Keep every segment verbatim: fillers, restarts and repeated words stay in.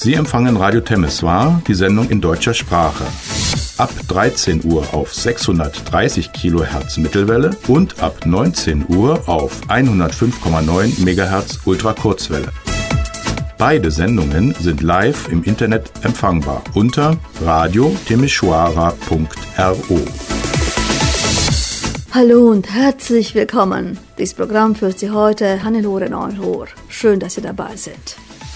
Sie empfangen Radio Temeswar, die Sendung in deutscher Sprache. Ab dreizehn Uhr auf sechshundertdreißig Kilohertz Mittelwelle und ab neunzehn Uhr auf hundertfünf Komma neun Megahertz Ultrakurzwelle. Beide Sendungen sind live im Internet empfangbar unter radio temeshwara punkt ro. Hallo und herzlich willkommen. Dieses Programm führt Sie heute Hannelore Neuhor. Schön, dass Sie dabei sind.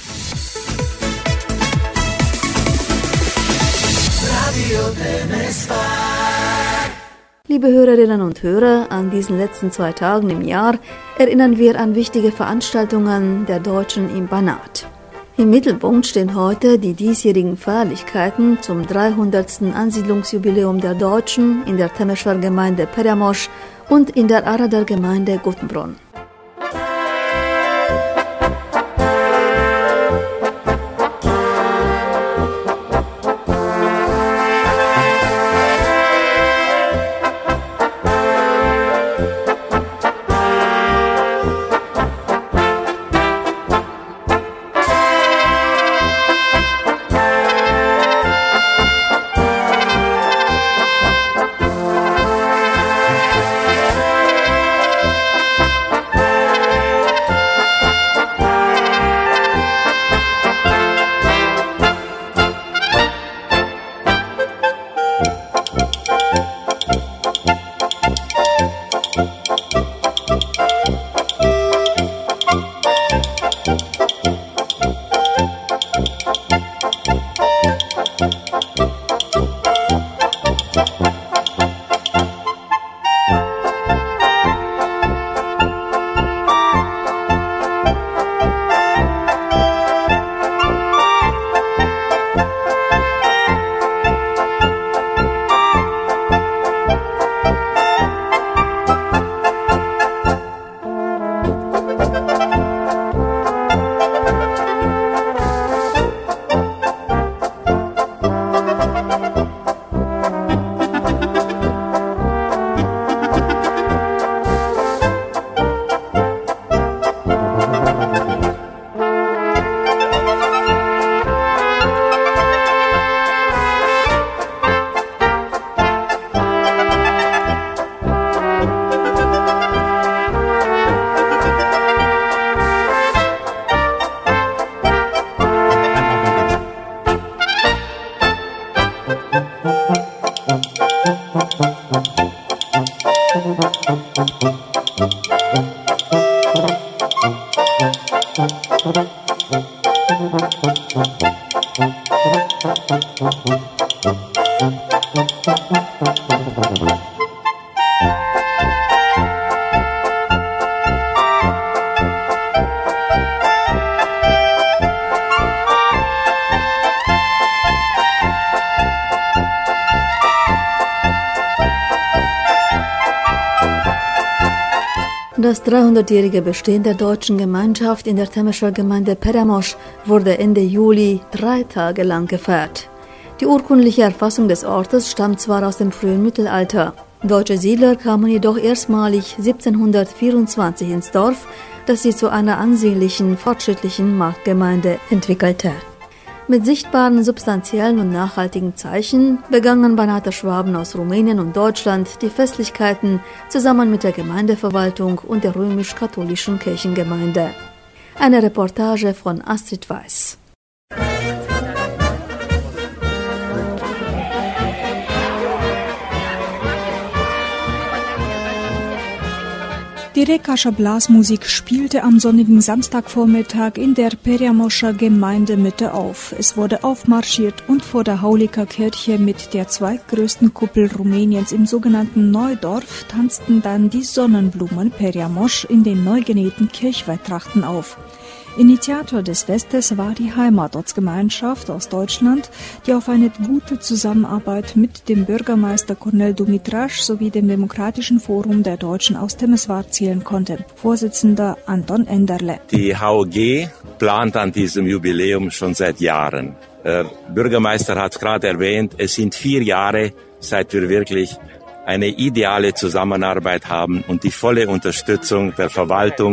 Liebe Hörerinnen und Hörer, an diesen letzten zwei Tagen im Jahr erinnern wir an wichtige Veranstaltungen der Deutschen im Banat. Im Mittelpunkt stehen heute die diesjährigen Feierlichkeiten zum dreihundertsten Ansiedlungsjubiläum der Deutschen in der Temeswar Gemeinde Perjamosch und in der Aradar Gemeinde Guttenbrunn. Das dreihundertjährige Bestehen der deutschen Gemeinschaft in der Temeswar Gemeinde Perjamosch wurde Ende Juli drei Tage lang gefeiert. Die urkundliche Erfassung des Ortes stammt zwar aus dem frühen Mittelalter. Deutsche Siedler kamen jedoch erstmalig siebzehnhundertvierundzwanzig ins Dorf, das sich zu einer ansehnlichen, fortschrittlichen Marktgemeinde entwickelte. Mit sichtbaren, substanziellen und nachhaltigen Zeichen begannen Banater Schwaben aus Rumänien und Deutschland die Festlichkeiten zusammen mit der Gemeindeverwaltung und der römisch-katholischen Kirchengemeinde. Eine Reportage von Astrid Weiß. Die Rekascher Blasmusik spielte am sonnigen Samstagvormittag in der Perjamoscher Gemeindemitte auf. Es wurde aufmarschiert und vor der Haulika Kirche mit der zweitgrößten Kuppel Rumäniens im sogenannten Neudorf tanzten dann die Sonnenblumen Perjamosch in den neu genähten Kirchweihtrachten auf. Initiator des Festes war die Heimatortsgemeinschaft aus Deutschland, die auf eine gute Zusammenarbeit mit dem Bürgermeister Cornel Dumitraș sowie dem Demokratischen Forum der Deutschen aus Temeswar zählen konnte. Vorsitzender Anton Enderle. Die H O G plant an diesem Jubiläum schon seit Jahren. Der Bürgermeister hat es gerade erwähnt, es sind vier Jahre, seit wir wirklich eine ideale Zusammenarbeit haben und die volle Unterstützung der Verwaltung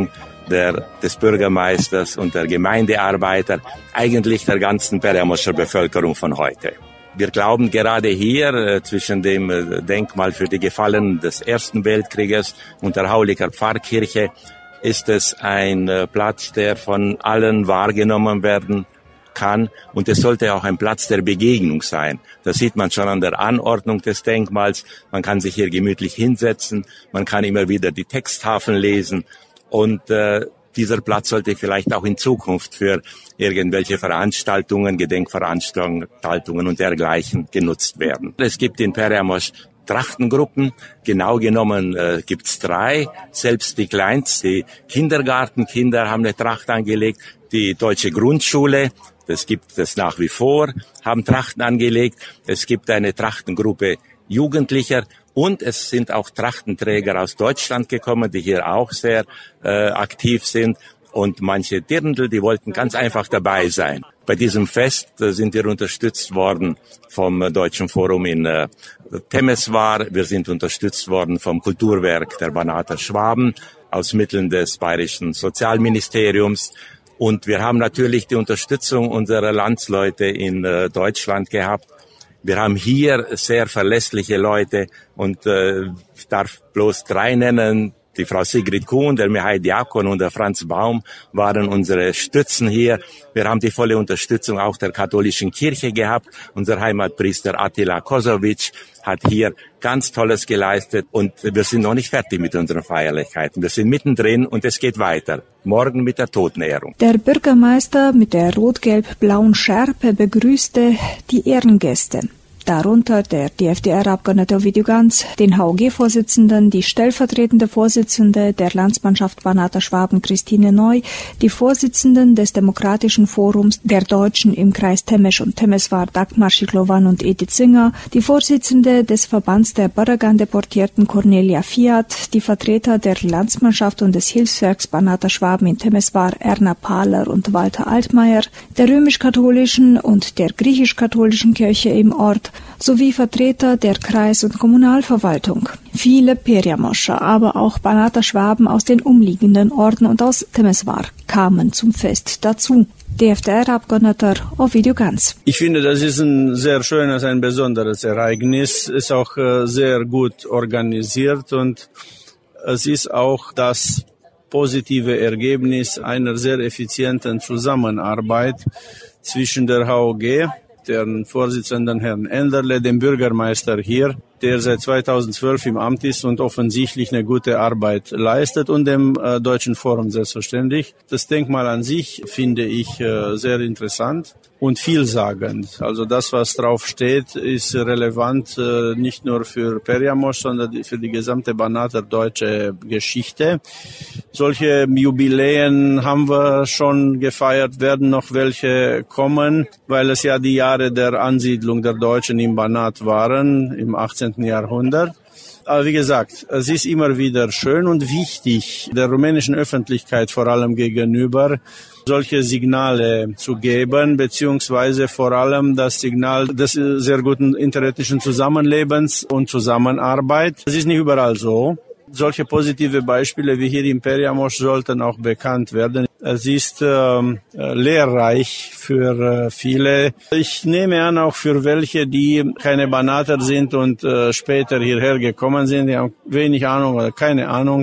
der, des Bürgermeisters und der Gemeindearbeiter, eigentlich der ganzen Perjamoscher Bevölkerung von heute. Wir glauben gerade hier äh, zwischen dem äh, Denkmal für die Gefallenen des Ersten Weltkrieges und der Hauliker Pfarrkirche ist es ein äh, Platz, der von allen wahrgenommen werden kann, und es sollte auch ein Platz der Begegnung sein. Das sieht man schon an der Anordnung des Denkmals. Man kann sich hier gemütlich hinsetzen, man kann immer wieder die Texttafeln lesen, und äh, dieser Platz sollte vielleicht auch in Zukunft für irgendwelche Veranstaltungen, Gedenkveranstaltungen und dergleichen genutzt werden. Es gibt in Perjamosch Trachtengruppen, genau genommen äh, gibt's drei. Selbst die kleinsten, die Kindergartenkinder haben eine Tracht angelegt. Die deutsche Grundschule, das gibt es nach wie vor, haben Trachten angelegt. Es gibt eine Trachtengruppe Jugendlicher und es sind auch Trachtenträger aus Deutschland gekommen, die hier auch sehr äh, aktiv sind. Und manche Dirndl, die wollten ganz einfach dabei sein. Bei diesem Fest äh, sind wir unterstützt worden vom äh, Deutschen Forum in äh, Temeswar. Wir sind unterstützt worden vom Kulturwerk der Banater Schwaben aus Mitteln des Bayerischen Sozialministeriums. Und wir haben natürlich die Unterstützung unserer Landsleute in äh, Deutschland gehabt. Wir haben hier sehr verlässliche Leute und äh, ich darf bloß drei nennen. Die Frau Sigrid Kuhn, der Mihai Diakon und der Franz Baum waren unsere Stützen hier. Wir haben die volle Unterstützung auch der katholischen Kirche gehabt. Unser Heimatpriester Attila Kosovic hat hier ganz Tolles geleistet und wir sind noch nicht fertig mit unseren Feierlichkeiten. Wir sind mittendrin und es geht weiter. Morgen mit der Totenehrung. Der Bürgermeister mit der rot-gelb-blauen Schärpe begrüßte die Ehrengäste. Darunter der D F D R-Abgeordnete Ovidiu Ganz, den H O G-Vorsitzenden, die stellvertretende Vorsitzende der Landsmannschaft Banater Schwaben Christine Neu, die Vorsitzenden des Demokratischen Forums der Deutschen im Kreis Temesch und Temeswar Dagmar Schiklowan und Edith Singer, die Vorsitzende des Verbands der Baragan-Deportierten Cornelia Fiat, die Vertreter der Landsmannschaft und des Hilfswerks Banater Schwaben in Temeswar Erna Pahler und Walter Altmaier, der römisch-katholischen und der griechisch-katholischen Kirche im Ort, sowie Vertreter der Kreis- und Kommunalverwaltung. Viele Perjamoscher, aber auch Banater Schwaben aus den umliegenden Orten und aus Temeswar kamen zum Fest dazu. D F D R-Abgeordneter Ovidiu Ganz. Ich finde, das ist ein sehr schönes, ein besonderes Ereignis. Ist auch äh, sehr gut organisiert und es ist auch das positive Ergebnis einer sehr effizienten Zusammenarbeit zwischen der H O G, deren Vorsitzenden Herrn Enderle, dem Bürgermeister hier, der seit zweitausendzwölf im Amt ist und offensichtlich eine gute Arbeit leistet, und dem äh, Deutschen Forum selbstverständlich. Das Denkmal an sich finde ich äh, sehr interessant und vielsagend. Also das, was drauf steht, ist relevant äh, nicht nur für Perjamosch, sondern für die gesamte Banater deutsche Geschichte. Solche Jubiläen haben wir schon gefeiert, werden noch welche kommen, weil es ja die Jahre der Ansiedlung der Deutschen im Banat waren, im achtzehnten Jahrhundert. Aber wie gesagt, es ist immer wieder schön und wichtig, der rumänischen Öffentlichkeit vor allem gegenüber solche Signale zu geben, beziehungsweise vor allem das Signal des sehr guten interethnischen Zusammenlebens und Zusammenarbeit. Das ist nicht überall so. Solche positive Beispiele wie hier in Perjamosch sollten auch bekannt werden. Es ist äh, lehrreich für äh, viele. Ich nehme an, auch für welche, die keine Banater sind und äh, später hierher gekommen sind. Die haben wenig Ahnung oder keine Ahnung,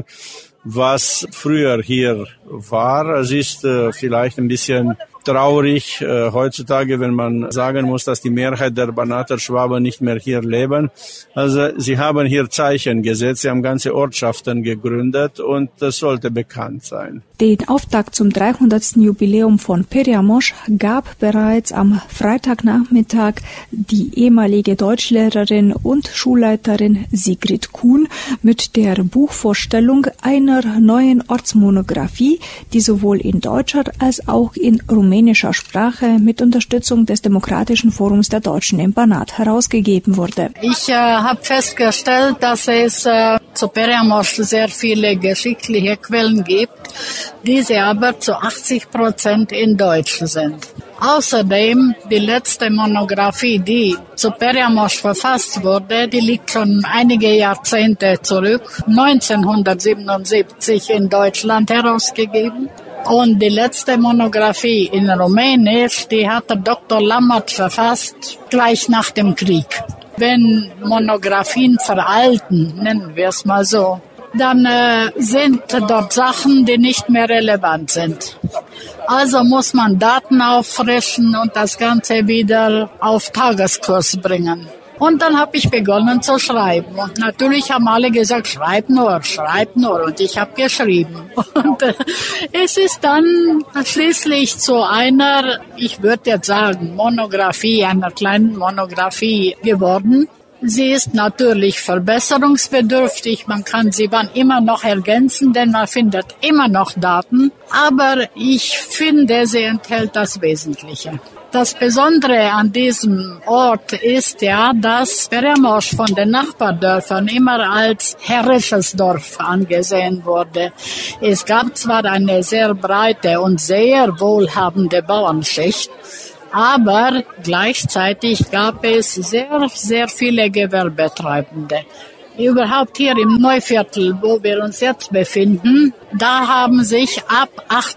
was früher hier war. Es ist äh, vielleicht ein bisschen traurig äh, heutzutage, wenn man sagen muss, dass die Mehrheit der Banater Schwaben nicht mehr hier leben. Also sie haben hier Zeichen gesetzt, sie haben ganze Ortschaften gegründet und das sollte bekannt sein. Den Auftakt zum dreihundertsten Jubiläum von Perjamosch gab bereits am Freitagnachmittag die ehemalige Deutschlehrerin und Schulleiterin Sigrid Kuhn mit der Buchvorstellung einer neuen Ortsmonographie, die sowohl in deutscher als auch in rumänischer Sprache mit Unterstützung des Demokratischen Forums der Deutschen im Banat herausgegeben wurde. Ich äh, habe festgestellt, dass es äh, zu Perjamosch sehr viele geschichtliche Quellen gibt, diese aber zu achtzig Prozent in Deutsch sind. Außerdem, die letzte Monographie, die zu Perjamosch verfasst wurde, die liegt schon einige Jahrzehnte zurück, neunzehnhundertsiebenundsiebzig in Deutschland herausgegeben. Und die letzte Monographie in Rumänisch, die hatte Doktor Lammert verfasst, gleich nach dem Krieg. Wenn Monographien veralten, nennen wir es mal so, dann äh, sind dort Sachen, die nicht mehr relevant sind. Also muss man Daten auffrischen und das Ganze wieder auf Tageskurs bringen. Und dann habe ich begonnen zu schreiben. Und natürlich haben alle gesagt, schreib nur, schreib nur. Und ich habe geschrieben. Und äh, es ist dann schließlich zu einer, ich würde jetzt sagen, Monographie, einer kleinen Monographie geworden. Sie ist natürlich verbesserungsbedürftig. Man kann sie wann immer noch ergänzen, denn man findet immer noch Daten. Aber ich finde, sie enthält das Wesentliche. Das Besondere an diesem Ort ist ja, dass Perjamosch von den Nachbardörfern immer als herrisches Dorf angesehen wurde. Es gab zwar eine sehr breite und sehr wohlhabende Bauernschicht, aber gleichzeitig gab es sehr, sehr viele Gewerbetreibende. Überhaupt hier im Neuviertel, wo wir uns jetzt befinden, da haben sich ab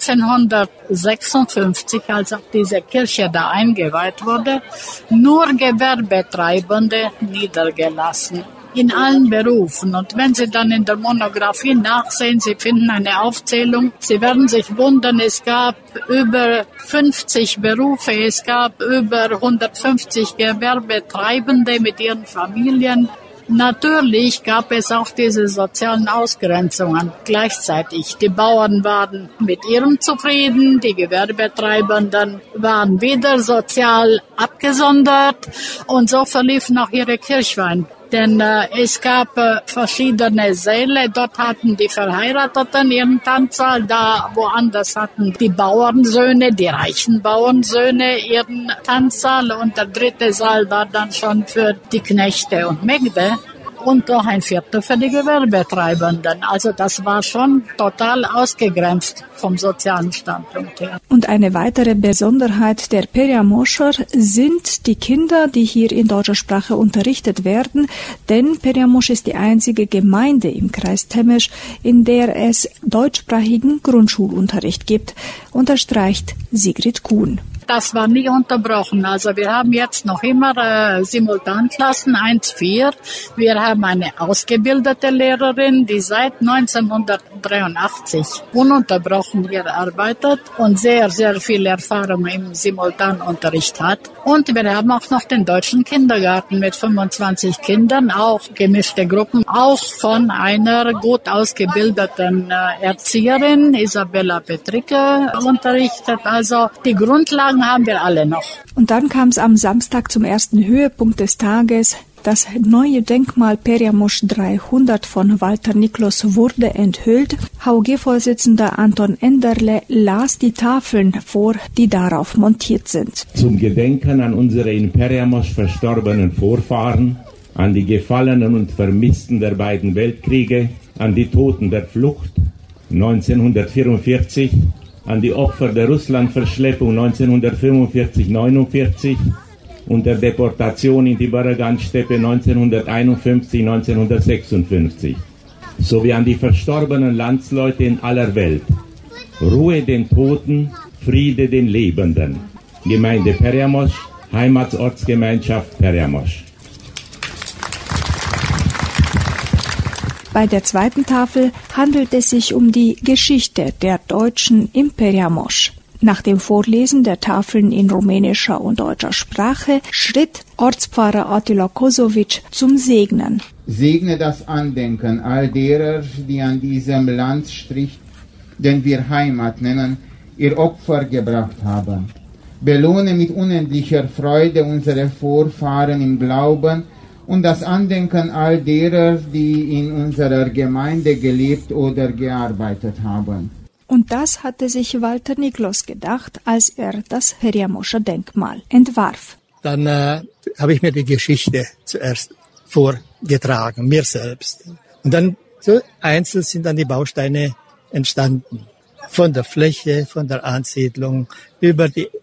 achtzehnhundertsechsundfünfzig, als auch diese Kirche da eingeweiht wurde, nur Gewerbetreibende niedergelassen. In allen Berufen. Und wenn Sie dann in der Monographie nachsehen, Sie finden eine Aufzählung, Sie werden sich wundern, es gab über fünfzig Berufe, es gab über hundertfünfzig Gewerbetreibende mit ihren Familien. Natürlich gab es auch diese sozialen Ausgrenzungen gleichzeitig. Die Bauern waren mit ihrem zufrieden, die Gewerbetreibenden waren wieder sozial abgesondert und so verlief noch ihre Kirchweih. Denn äh, es gab äh, verschiedene Säle, dort hatten die Verheirateten ihren Tanzsaal, da woanders hatten die Bauernsöhne, die reichen Bauernsöhne ihren Tanzsaal und der dritte Saal war dann schon für die Knechte und Mägde. Und noch ein Viertel für die Gewerbetreibenden. Also das war schon total ausgegrenzt vom sozialen Standpunkt her. Und eine weitere Besonderheit der Perjamoscher sind die Kinder, die hier in deutscher Sprache unterrichtet werden, denn Perjamosch ist die einzige Gemeinde im Kreis Temesch, in der es deutschsprachigen Grundschulunterricht gibt, unterstreicht Sigrid Kuhn. Das war nie unterbrochen. Also wir haben jetzt noch immer äh, Simultanklassen eins vier. Wir haben eine ausgebildete Lehrerin, die seit neunzehnhundertdreiundachtzig ununterbrochen hier arbeitet und sehr, sehr viel Erfahrung im Simultanunterricht hat. Und wir haben auch noch den deutschen Kindergarten mit fünfundzwanzig Kindern, auch gemischte Gruppen, auch von einer gut ausgebildeten äh, Erzieherin, Isabella Petricke, unterrichtet. Also die Grundlagen haben wir alle noch. Und dann kam es am Samstag zum ersten Höhepunkt des Tages. Das neue Denkmal Perjamosch dreihundert von Walter Niklos wurde enthüllt. H G-Vorsitzender Anton Enderle las die Tafeln vor, die darauf montiert sind. Zum Gedenken an unsere in Perjamosch verstorbenen Vorfahren, an die Gefallenen und Vermissten der beiden Weltkriege, an die Toten der Flucht neunzehnhundertvierundvierzig, an die Opfer der Russlandverschleppung neunzehnhundertfünfundvierzig neunundvierzig und der Deportation in die Baragansteppe neunzehnhunderteinundfünfzig neunzehnhundertsechsundfünfzig, sowie an die verstorbenen Landsleute in aller Welt. Ruhe den Toten, Friede den Lebenden. Gemeinde Perjamosch, Heimatsortsgemeinschaft Perjamosch. Bei der zweiten Tafel handelt es sich um die Geschichte der Deutschen im Perjamosch. Nach dem Vorlesen der Tafeln in rumänischer und deutscher Sprache schritt Ortspfarrer Attila Kosovic zum Segnen. Segne das Andenken all derer, die an diesem Landstrich, den wir Heimat nennen, ihr Opfer gebracht haben. Belohne mit unendlicher Freude unsere Vorfahren im Glauben und das Andenken all derer, die in unserer Gemeinde gelebt oder gearbeitet haben. Und das hatte sich Walter Niklos gedacht, als er das Perjamoscher Denkmal entwarf. Dann äh, habe ich mir die Geschichte zuerst vorgetragen, mir selbst. Und dann so einzeln sind dann die Bausteine entstanden. Von der Fläche, von der Ansiedlung, über die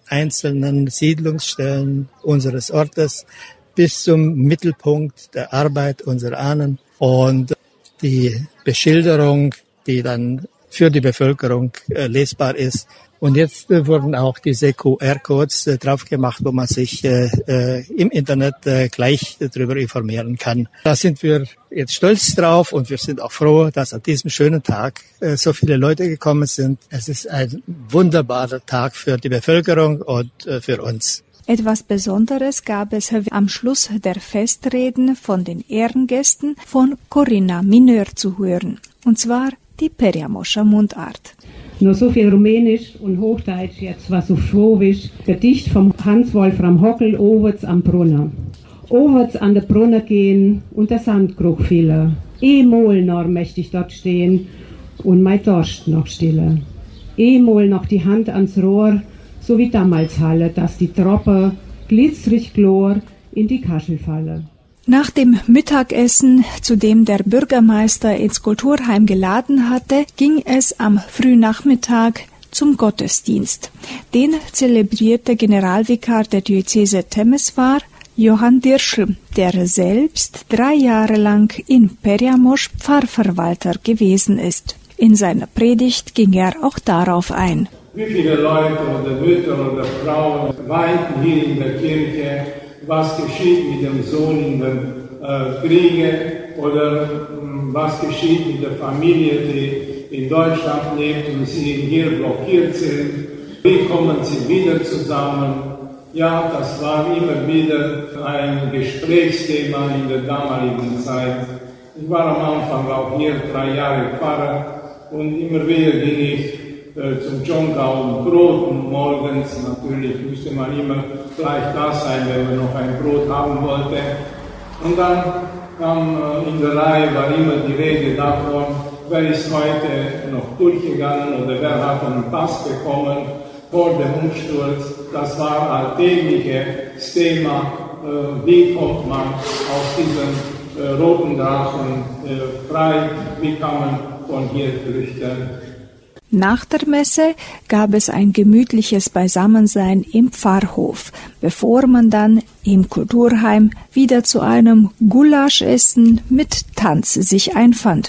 einzelnen Siedlungsstellen unseres Ortes bis zum Mittelpunkt der Arbeit unserer Ahnen und die Beschilderung, die dann für die Bevölkerung äh, lesbar ist. Und jetzt äh, wurden auch diese Q R-Codes äh, drauf gemacht, wo man sich äh, äh, im Internet äh, gleich äh, darüber informieren kann. Da sind wir jetzt stolz drauf und wir sind auch froh, dass an diesem schönen Tag äh, so viele Leute gekommen sind. Es ist ein wunderbarer Tag für die Bevölkerung und äh, für uns. Etwas Besonderes gab es am Schluss der Festreden von den Ehrengästen von Corinna Minör zu hören, und zwar die Periamoscher Mundart. Nur so viel Rumänisch und Hochdeutsch, jetzt was auf Schwobisch. Gedicht vom Hans-Wolfram Hockel, Owerts am Brunner. Owerts an der Brunner gehen und der Sandkrug viele. Eh-mol noch möchte ich dort stehen und mein Durst noch stille. Eh-mol noch die Hand ans Rohr, so wie damals Halle, dass die Troppe glitzrig chlor in die Kaschel falle. Nach dem Mittagessen, zu dem der Bürgermeister ins Kulturheim geladen hatte, ging es am Frühnachmittag zum Gottesdienst. Den zelebrierte Generalvikar der Diözese Temeswar, Johann Dirschl, der selbst drei Jahre lang in Periamosch Pfarrverwalter gewesen ist. In seiner Predigt ging er auch darauf ein. Wie viele Leute oder Mütter oder Frauen weinten hier in der Kirche, was geschieht mit dem Sohn in den äh, Kriegen oder mh, was geschieht mit der Familie, die in Deutschland lebt und sie hier blockiert sind. Wie kommen sie wieder zusammen? Ja, das war immer wieder ein Gesprächsthema in der damaligen Zeit. Ich war am Anfang auch hier drei Jahre Pfarrer und immer wieder ging ich äh, zum Dschongau und Brot und morgens natürlich musste man immer gleich da sein, wenn man noch ein Brot haben wollte. Und dann kam äh, in der Reihe war immer die Rede davon, wer ist heute noch durchgegangen oder wer hat einen Pass bekommen vor dem Umsturz. Das war alltägliches Thema, äh, wie kommt man aus diesem äh, roten Drachen äh, frei, wie kann man von hier flüchten. Nach der Messe gab es ein gemütliches Beisammensein im Pfarrhof, bevor man dann im Kulturheim wieder zu einem Gulaschessen mit Tanz sich einfand.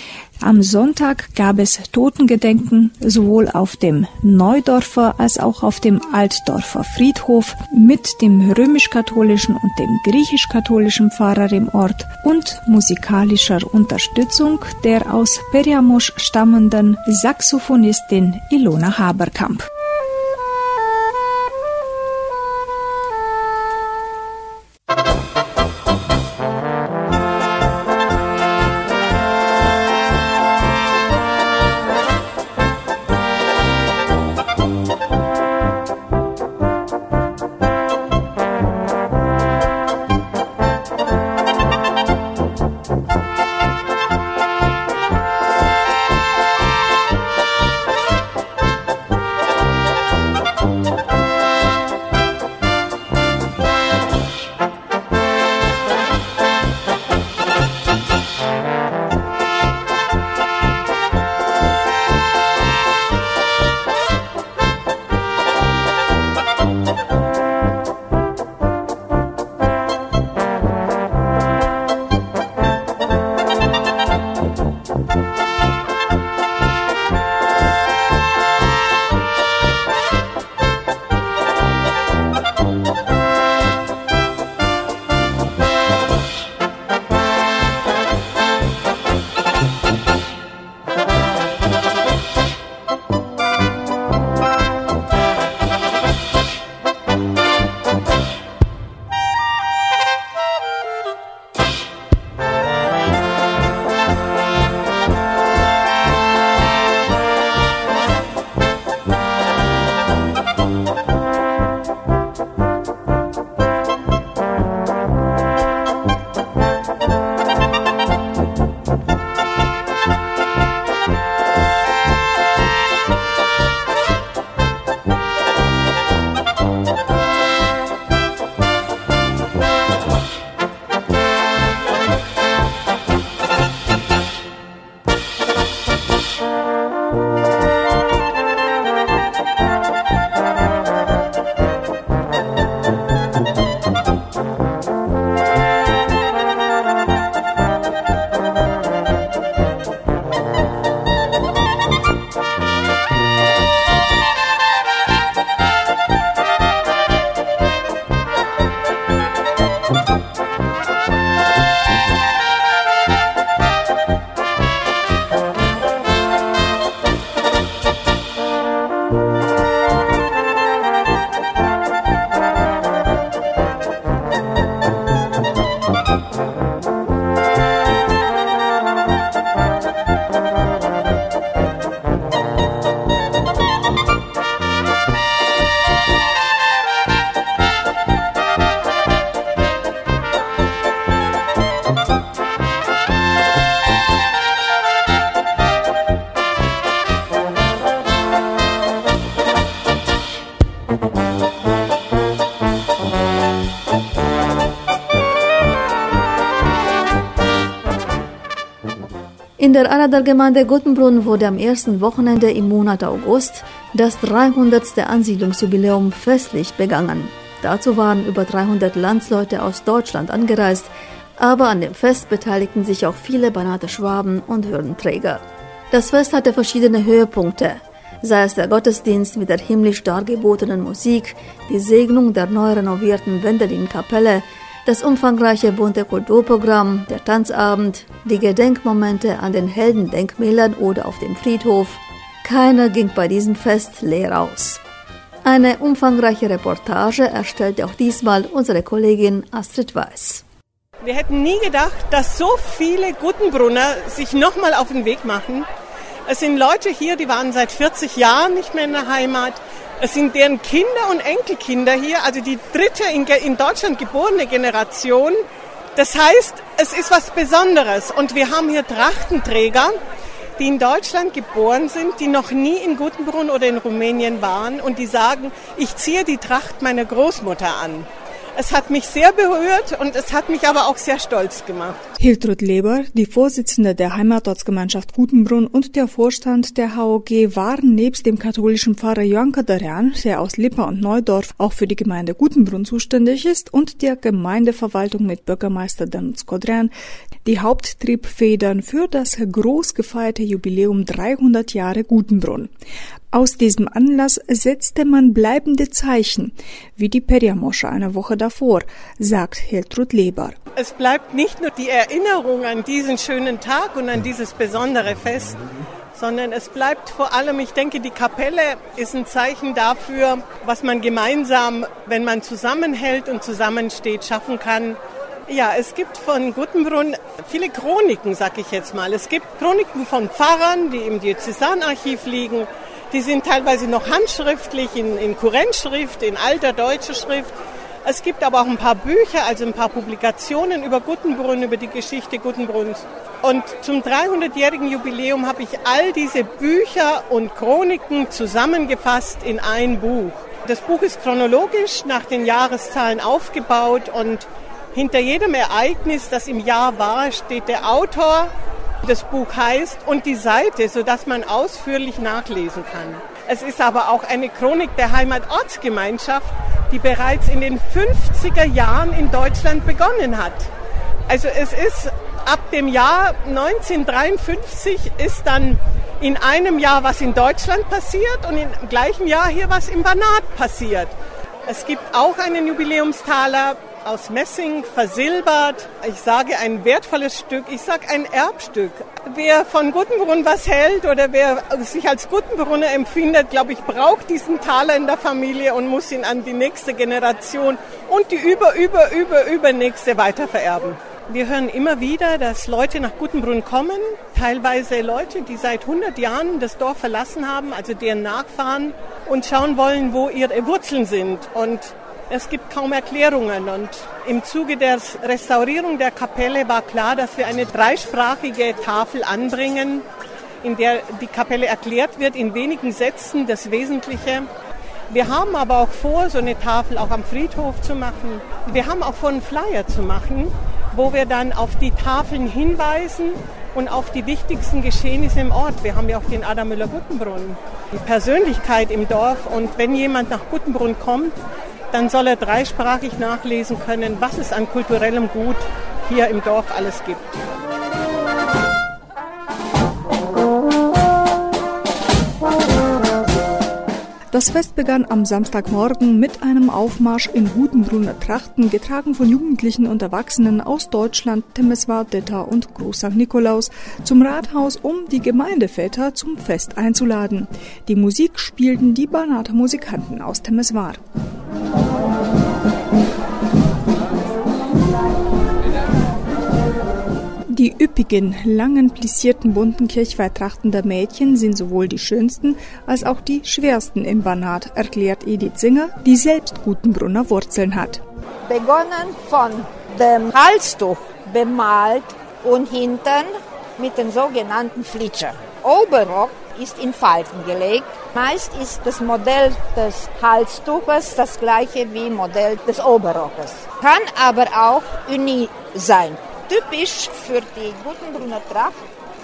Am Sonntag gab es Totengedenken sowohl auf dem Neudorfer als auch auf dem Altdorfer Friedhof mit dem römisch-katholischen und dem griechisch-katholischen Pfarrer im Ort und musikalischer Unterstützung der aus Periamosch stammenden Saxophonistin Ilona Haberkamp. In der Anader-Gemeinde Guttenbrunn wurde am ersten Wochenende im Monat August das dreihundertste Ansiedlungsjubiläum festlich begangen. Dazu waren über dreihundert Landsleute aus Deutschland angereist, aber an dem Fest beteiligten sich auch viele Banater Schwaben und Würdenträger. Das Fest hatte verschiedene Höhepunkte, sei es der Gottesdienst mit der himmlisch dargebotenen Musik, die Segnung der neu renovierten Wendelin-Kapelle, das umfangreiche bunte Kulturprogramm, der Tanzabend, die Gedenkmomente an den Heldendenkmälern oder auf dem Friedhof. Keiner ging bei diesem Fest leer aus. Eine umfangreiche Reportage erstellte auch diesmal unsere Kollegin Astrid Weiß. Wir hätten nie gedacht, dass so viele Guttenbrunner sich nochmal auf den Weg machen. Es sind Leute hier, die waren seit vierzig Jahren nicht mehr in der Heimat. Es sind deren Kinder und Enkelkinder hier, also die dritte in, in Deutschland geborene Generation. Das heißt, es ist was Besonderes. Und wir haben hier Trachtenträger, die in Deutschland geboren sind, die noch nie in Guttenbrunn oder in Rumänien waren und die sagen, ich ziehe die Tracht meiner Großmutter an. Es hat mich sehr berührt und es hat mich aber auch sehr stolz gemacht. Hiltrud Leber, die Vorsitzende der Heimatortsgemeinschaft Guttenbrunn und der Vorstand der H O G waren nebst dem katholischen Pfarrer Jörn Kadarian, der aus Lipa und Neudorf auch für die Gemeinde Guttenbrunn zuständig ist, und der Gemeindeverwaltung mit Bürgermeister Danuts Kodrian die Haupttriebfedern für das groß gefeierte Jubiläum dreihundert Jahre Guttenbrunn. Aus diesem Anlass setzte man bleibende Zeichen, wie die Perjamosche eine Woche davor, sagt Hiltrud Leber. Es bleibt nicht nur die Erinnerung an diesen schönen Tag und an dieses besondere Fest, sondern es bleibt vor allem, ich denke, die Kapelle ist ein Zeichen dafür, was man gemeinsam, wenn man zusammenhält und zusammensteht, schaffen kann. Ja, es gibt von Guttenbrunn viele Chroniken, sag ich jetzt mal. Es gibt Chroniken von Pfarrern, die im Diözesanarchiv liegen. Die sind teilweise noch handschriftlich, in, in Kurrentschrift, in alter deutscher Schrift. Es gibt aber auch ein paar Bücher, also ein paar Publikationen über Guttenbrunn, über die Geschichte Guttenbrunns. Und zum dreihundertjährigen Jubiläum habe ich all diese Bücher und Chroniken zusammengefasst in ein Buch. Das Buch ist chronologisch nach den Jahreszahlen aufgebaut und hinter jedem Ereignis, das im Jahr war, steht der Autor. Das Buch heißt und die Seite, sodass man ausführlich nachlesen kann. Es ist aber auch eine Chronik der Heimatortsgemeinschaft, die bereits in den fünfziger Jahren in Deutschland begonnen hat. Also es ist ab dem Jahr neunzehnhundertdreiundfünfzig ist dann in einem Jahr was in Deutschland passiert und im gleichen Jahr hier was im Banat passiert. Es gibt auch einen Jubiläumstaler aus Messing, versilbert. Ich sage ein wertvolles Stück, ich sage ein Erbstück. Wer von Guttenbrunn was hält oder wer sich als Guttenbrunner empfindet, glaube ich, braucht diesen Taler in der Familie und muss ihn an die nächste Generation und die über, über, über, übernächste weitervererben. Wir hören immer wieder, dass Leute nach Guttenbrunn kommen, teilweise Leute, die seit hundert Jahren das Dorf verlassen haben, also deren Nachfahren, und schauen wollen, wo ihre Wurzeln sind. Und es gibt kaum Erklärungen und im Zuge der Restaurierung der Kapelle war klar, dass wir eine dreisprachige Tafel anbringen, in der die Kapelle erklärt wird, in wenigen Sätzen das Wesentliche. Wir haben aber auch vor, so eine Tafel auch am Friedhof zu machen. Wir haben auch vor, einen Flyer zu machen, wo wir dann auf die Tafeln hinweisen und auf die wichtigsten Geschehnisse im Ort. Wir haben ja auch den Adam Müller-Guttenbrunn, die Persönlichkeit im Dorf. Und wenn jemand nach Guttenbrunn kommt, dann soll er dreisprachig nachlesen können, was es an kulturellem Gut hier im Dorf alles gibt. Das Fest begann am Samstagmorgen mit einem Aufmarsch in Guttenbrunner Trachten, getragen von Jugendlichen und Erwachsenen aus Deutschland, Temeswar, Detta und Groß Sankt Nikolaus, zum Rathaus, um die Gemeindeväter zum Fest einzuladen. Die Musik spielten die Banater Musikanten aus Temeswar. Die üppigen, langen, plissierten, bunten Kirchweihtrachten der Mädchen sind sowohl die schönsten als auch die schwersten im Banat, erklärt Edith Singer, die selbst Guttenbrunner Wurzeln hat. Begonnen von dem Halstuch bemalt und hinten mit dem sogenannten Flitscher. Oberrock ist in Falten gelegt. Meist ist das Modell des Halstuches das gleiche wie Modell des Oberrockes. Kann aber auch uni sein. Typisch für die Guttenbrunner Tracht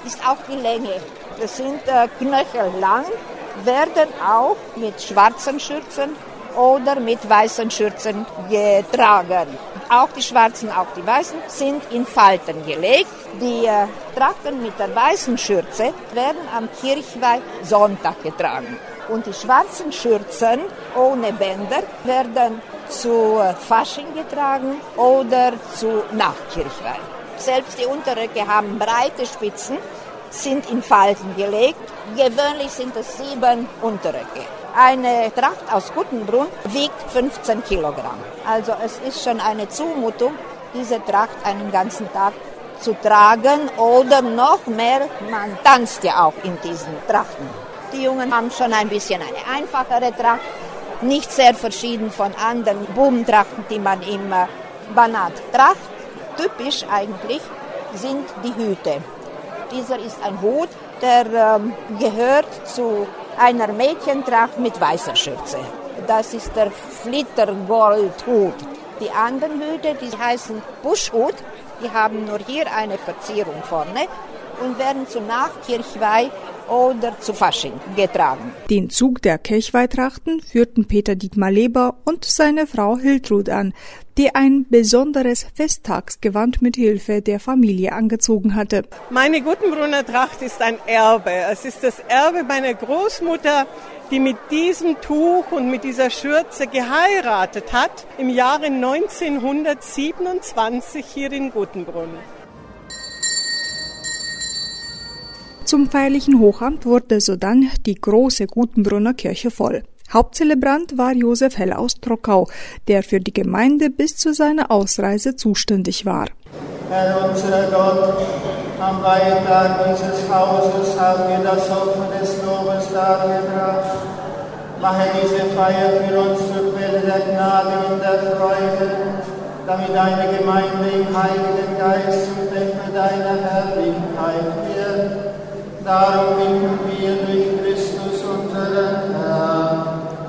ist auch die Länge. Das sind äh, knöchellang, werden auch mit schwarzen Schürzen oder mit weißen Schürzen getragen. Auch die schwarzen, auch die weißen sind in Falten gelegt. Die äh, Trachten mit der weißen Schürze werden am Kirchweih Sonntag getragen. Und die schwarzen Schürzen ohne Bänder werden zu äh, Fasching getragen oder zu Nachtkirchweih. Selbst die Unterröcke haben breite Spitzen, sind in Falten gelegt. Gewöhnlich sind es sieben Unterröcke. Eine Tracht aus Guttenbrunn wiegt fünfzehn Kilogramm. Also es ist schon eine Zumutung, diese Tracht einen ganzen Tag zu tragen oder noch mehr, man tanzt ja auch in diesen Trachten. Die Jungen haben schon ein bisschen eine einfachere Tracht, nicht sehr verschieden von anderen Bubentrachten, die man im Banat tragt. Typisch eigentlich sind die Hüte. Dieser ist ein Hut, der ähm, gehört zu einer Mädchentracht mit weißer Schürze. Das ist der Flittergoldhut. Die anderen Hüte, die heißen Buschhut, die haben nur hier eine Verzierung vorne und werden zu Nachtkirchweih oder zu Fasching getragen. Den Zug der Kirchweihtrachten führten Peter Dietmar Leber und seine Frau Hiltrud an, die ein besonderes Festtagsgewand mit Hilfe der Familie angezogen hatte. Meine Guttenbrunner Tracht ist ein Erbe. Es ist das Erbe meiner Großmutter, die mit diesem Tuch und mit dieser Schürze geheiratet hat im Jahre neunzehnhundertsiebenundzwanzig hier in Guttenbrunn. Zum feierlichen Hochamt wurde sodann die große Guttenbrunner Kirche voll. Hauptzelebrant war Josef Heller aus Trockau, der für die Gemeinde bis zu seiner Ausreise zuständig war. Herr unser Gott, am Weihtag dieses Hauses haben wir das Opfer des Lobes dargebracht. Mache diese Feier für uns zur Quelle der Gnade und der Freude, damit deine Gemeinde im Heiligen Geist zum Tempel deiner Herrlichkeit wird. Darum bitten wir durch Christus unseren Herrn.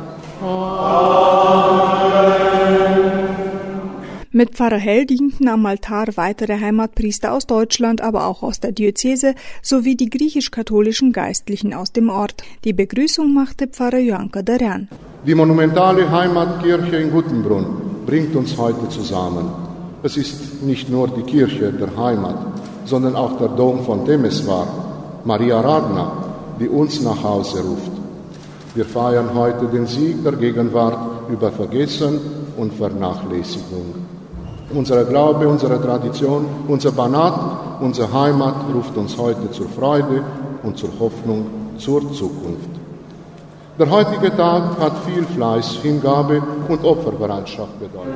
Amen. Mit Pfarrer Hell dienten am Altar weitere Heimatpriester aus Deutschland, aber auch aus der Diözese sowie die griechisch-katholischen Geistlichen aus dem Ort. Die Begrüßung machte Pfarrer Joanka Derian. Die monumentale Heimatkirche in Guttenbrunn bringt uns heute zusammen. Es ist nicht nur die Kirche der Heimat, sondern auch der Dom von Temeswar, Maria Radna, die uns nach Hause ruft. Wir feiern heute den Sieg der Gegenwart über Vergessen und Vernachlässigung. Unser Glaube, unsere Tradition, unser Banat, unsere Heimat ruft uns heute zur Freude und zur Hoffnung zur Zukunft. Der heutige Tag hat viel Fleiß, Hingabe und Opferbereitschaft bedeutet.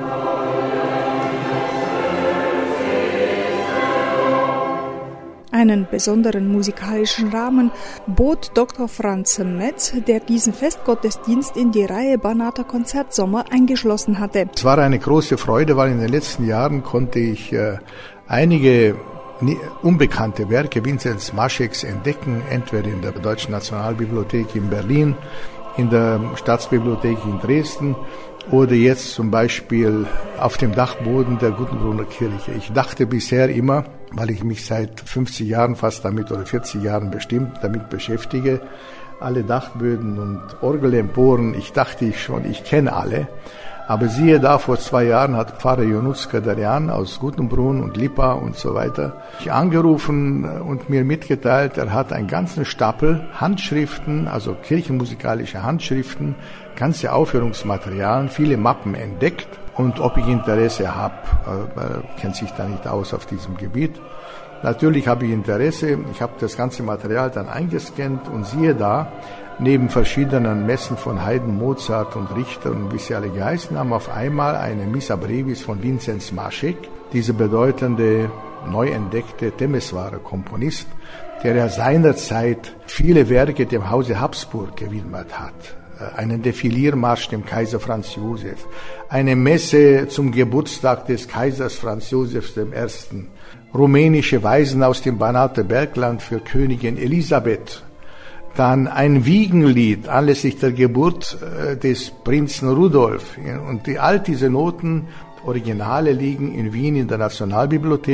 Einen besonderen musikalischen Rahmen bot Doktor Franz Metz, der diesen Festgottesdienst in die Reihe Banater Konzertsommer eingeschlossen hatte. Es war eine große Freude, weil in den letzten Jahren konnte ich äh, einige unbekannte Werke Vinzenz Mascheks entdecken, entweder in der Deutschen Nationalbibliothek in Berlin, in der Staatsbibliothek in Dresden oder jetzt zum Beispiel auf dem Dachboden der Guttenbrunner Kirche. Ich dachte bisher immer, weil ich mich seit fünfzig Jahren fast damit oder vierzig Jahren bestimmt damit beschäftige, alle Dachböden und Orgelemporen, ich dachte ich schon, ich kenne alle. Aber siehe da, vor zwei Jahren hat Pfarrer Jonutzka Derian aus Guttenbrunn und Lipa und so weiter mich angerufen und mir mitgeteilt, er hat einen ganzen Stapel Handschriften, also kirchenmusikalische Handschriften, ganze Aufführungsmaterialien, viele Mappen entdeckt. Und ob ich Interesse habe, er kennt sich da nicht aus auf diesem Gebiet. Natürlich habe ich Interesse, ich habe das ganze Material dann eingescannt und siehe da, neben verschiedenen Messen von Haydn, Mozart und Richter und wie sie alle geheißen haben, auf einmal eine Missa Brevis von Vinzenz Maschek, dieser bedeutende, neu entdeckte Temeswarer Komponist, der ja seinerzeit viele Werke dem Hause Habsburg gewidmet hat. Einen Defiliermarsch dem Kaiser Franz Josef, eine Messe zum Geburtstag des Kaisers Franz Josef der Erste., rumänische Weisen aus dem Banater Bergland für Königin Elisabeth, dann ein Wiegenlied anlässlich der Geburt des Prinzen Rudolf. Und die, all diese Noten, Originale liegen in Wien in der Nationalbibliothek.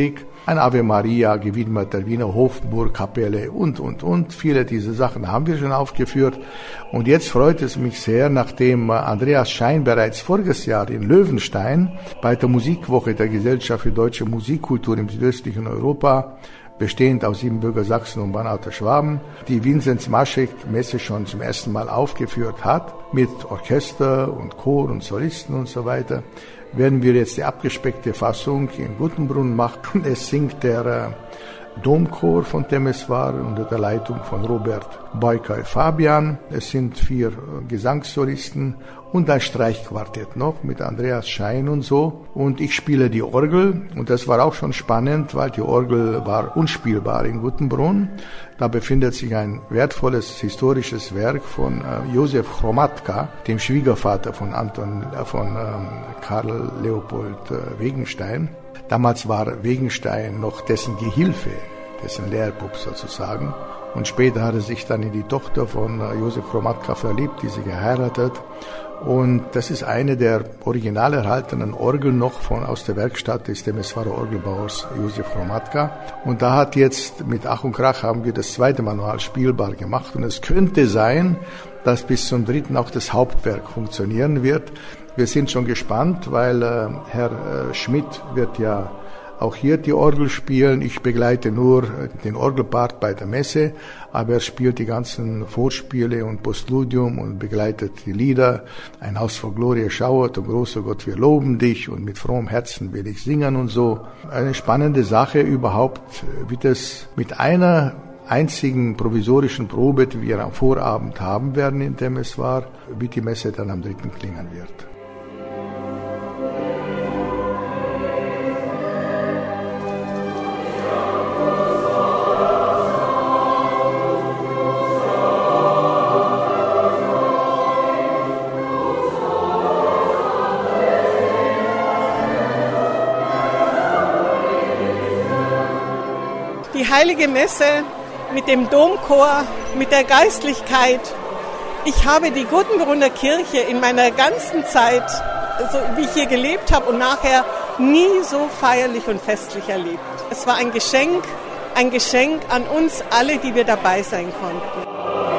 ein Ave Maria gewidmet der Wiener Hofburgkapelle und, und, und. Viele dieser Sachen haben wir schon aufgeführt. Und jetzt freut es mich sehr, nachdem Andreas Schein bereits voriges Jahr in Löwenstein bei der Musikwoche der Gesellschaft für deutsche Musikkultur im südöstlichen Europa, bestehend aus Siebenbürger Sachsen und Bannhauter Schwaben, die Vinzenz-Maschek-Messe schon zum ersten Mal aufgeführt hat, mit Orchester und Chor und Solisten und so weiter, werden wir jetzt die abgespeckte Fassung in Guttenbrunn machen. Es singt der äh, Domchor von Temeswar unter der Leitung von Robert Boykay-Fabian. Es sind vier äh, Gesangssolisten und ein Streichquartett noch mit Andreas Schein und so. Und ich spiele die Orgel und das war auch schon spannend, weil die Orgel war unspielbar in Guttenbrunn. Da befindet sich ein wertvolles historisches Werk von äh, Josef Chromatka, dem Schwiegervater von Anton, äh, von ähm, Karl Leopold äh, Wegenstein. Damals war Wegenstein noch dessen Gehilfe, dessen Lehrbub sozusagen. Und später hat er sich dann in die Tochter von äh, Josef Chromatka verliebt, die sie geheiratet. Und das ist eine der original erhaltenen Orgeln noch von, aus der Werkstatt des Temeswarer Orgelbauers Josef Chromatka. Und da hat jetzt mit Ach und Krach haben wir das zweite Manual spielbar gemacht. Und es könnte sein, dass bis zum dritten auch das Hauptwerk funktionieren wird. Wir sind schon gespannt, weil äh, Herr äh, Schmidt wird ja auch hier die Orgel spielen. Ich begleite nur den Orgelpart bei der Messe, aber er spielt die ganzen Vorspiele und Postludium und begleitet die Lieder. Ein Haus vor Glorie schauert und großer Gott, wir loben dich und mit frohem Herzen will ich singen und so. Eine spannende Sache überhaupt, wie das mit einer einzigen provisorischen Probe, die wir am Vorabend haben werden in Temeswar, wie die Messe dann am dritten klingen wird. Die Heilige Messe mit dem Domchor, mit der Geistlichkeit. Ich habe die Guttenbrunner Kirche in meiner ganzen Zeit, so wie ich hier gelebt habe und nachher, nie so feierlich und festlich erlebt. Es war ein Geschenk, ein Geschenk an uns alle, die wir dabei sein konnten.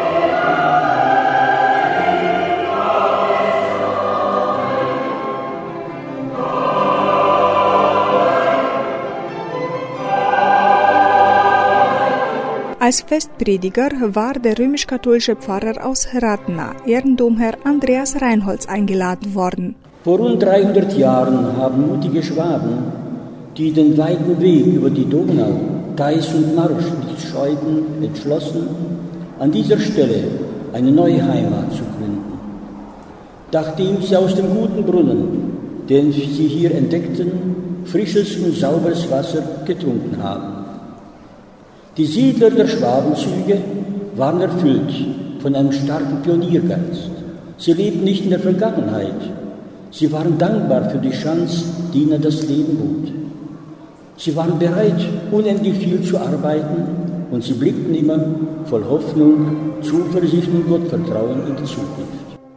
Als Festprediger war der römisch-katholische Pfarrer aus Ratna, Ehrendomherr Andreas Reinholz, eingeladen worden. Vor rund dreihundert Jahren haben mutige Schwaben, die den weiten Weg über die Donau, Geiß und Marsch nicht scheuten, entschlossen, an dieser Stelle eine neue Heimat zu gründen. Nachdem sie aus dem guten Brunnen, den sie hier entdeckten, frisches und sauberes Wasser getrunken haben. Die Siedler der Schwabenzüge waren erfüllt von einem starken Pioniergeist. Sie lebten nicht in der Vergangenheit. Sie waren dankbar für die Chance, die ihnen das Leben bot. Sie waren bereit, unendlich viel zu arbeiten und sie blickten immer voll Hoffnung, Zuversicht und Gottvertrauen in die Zukunft.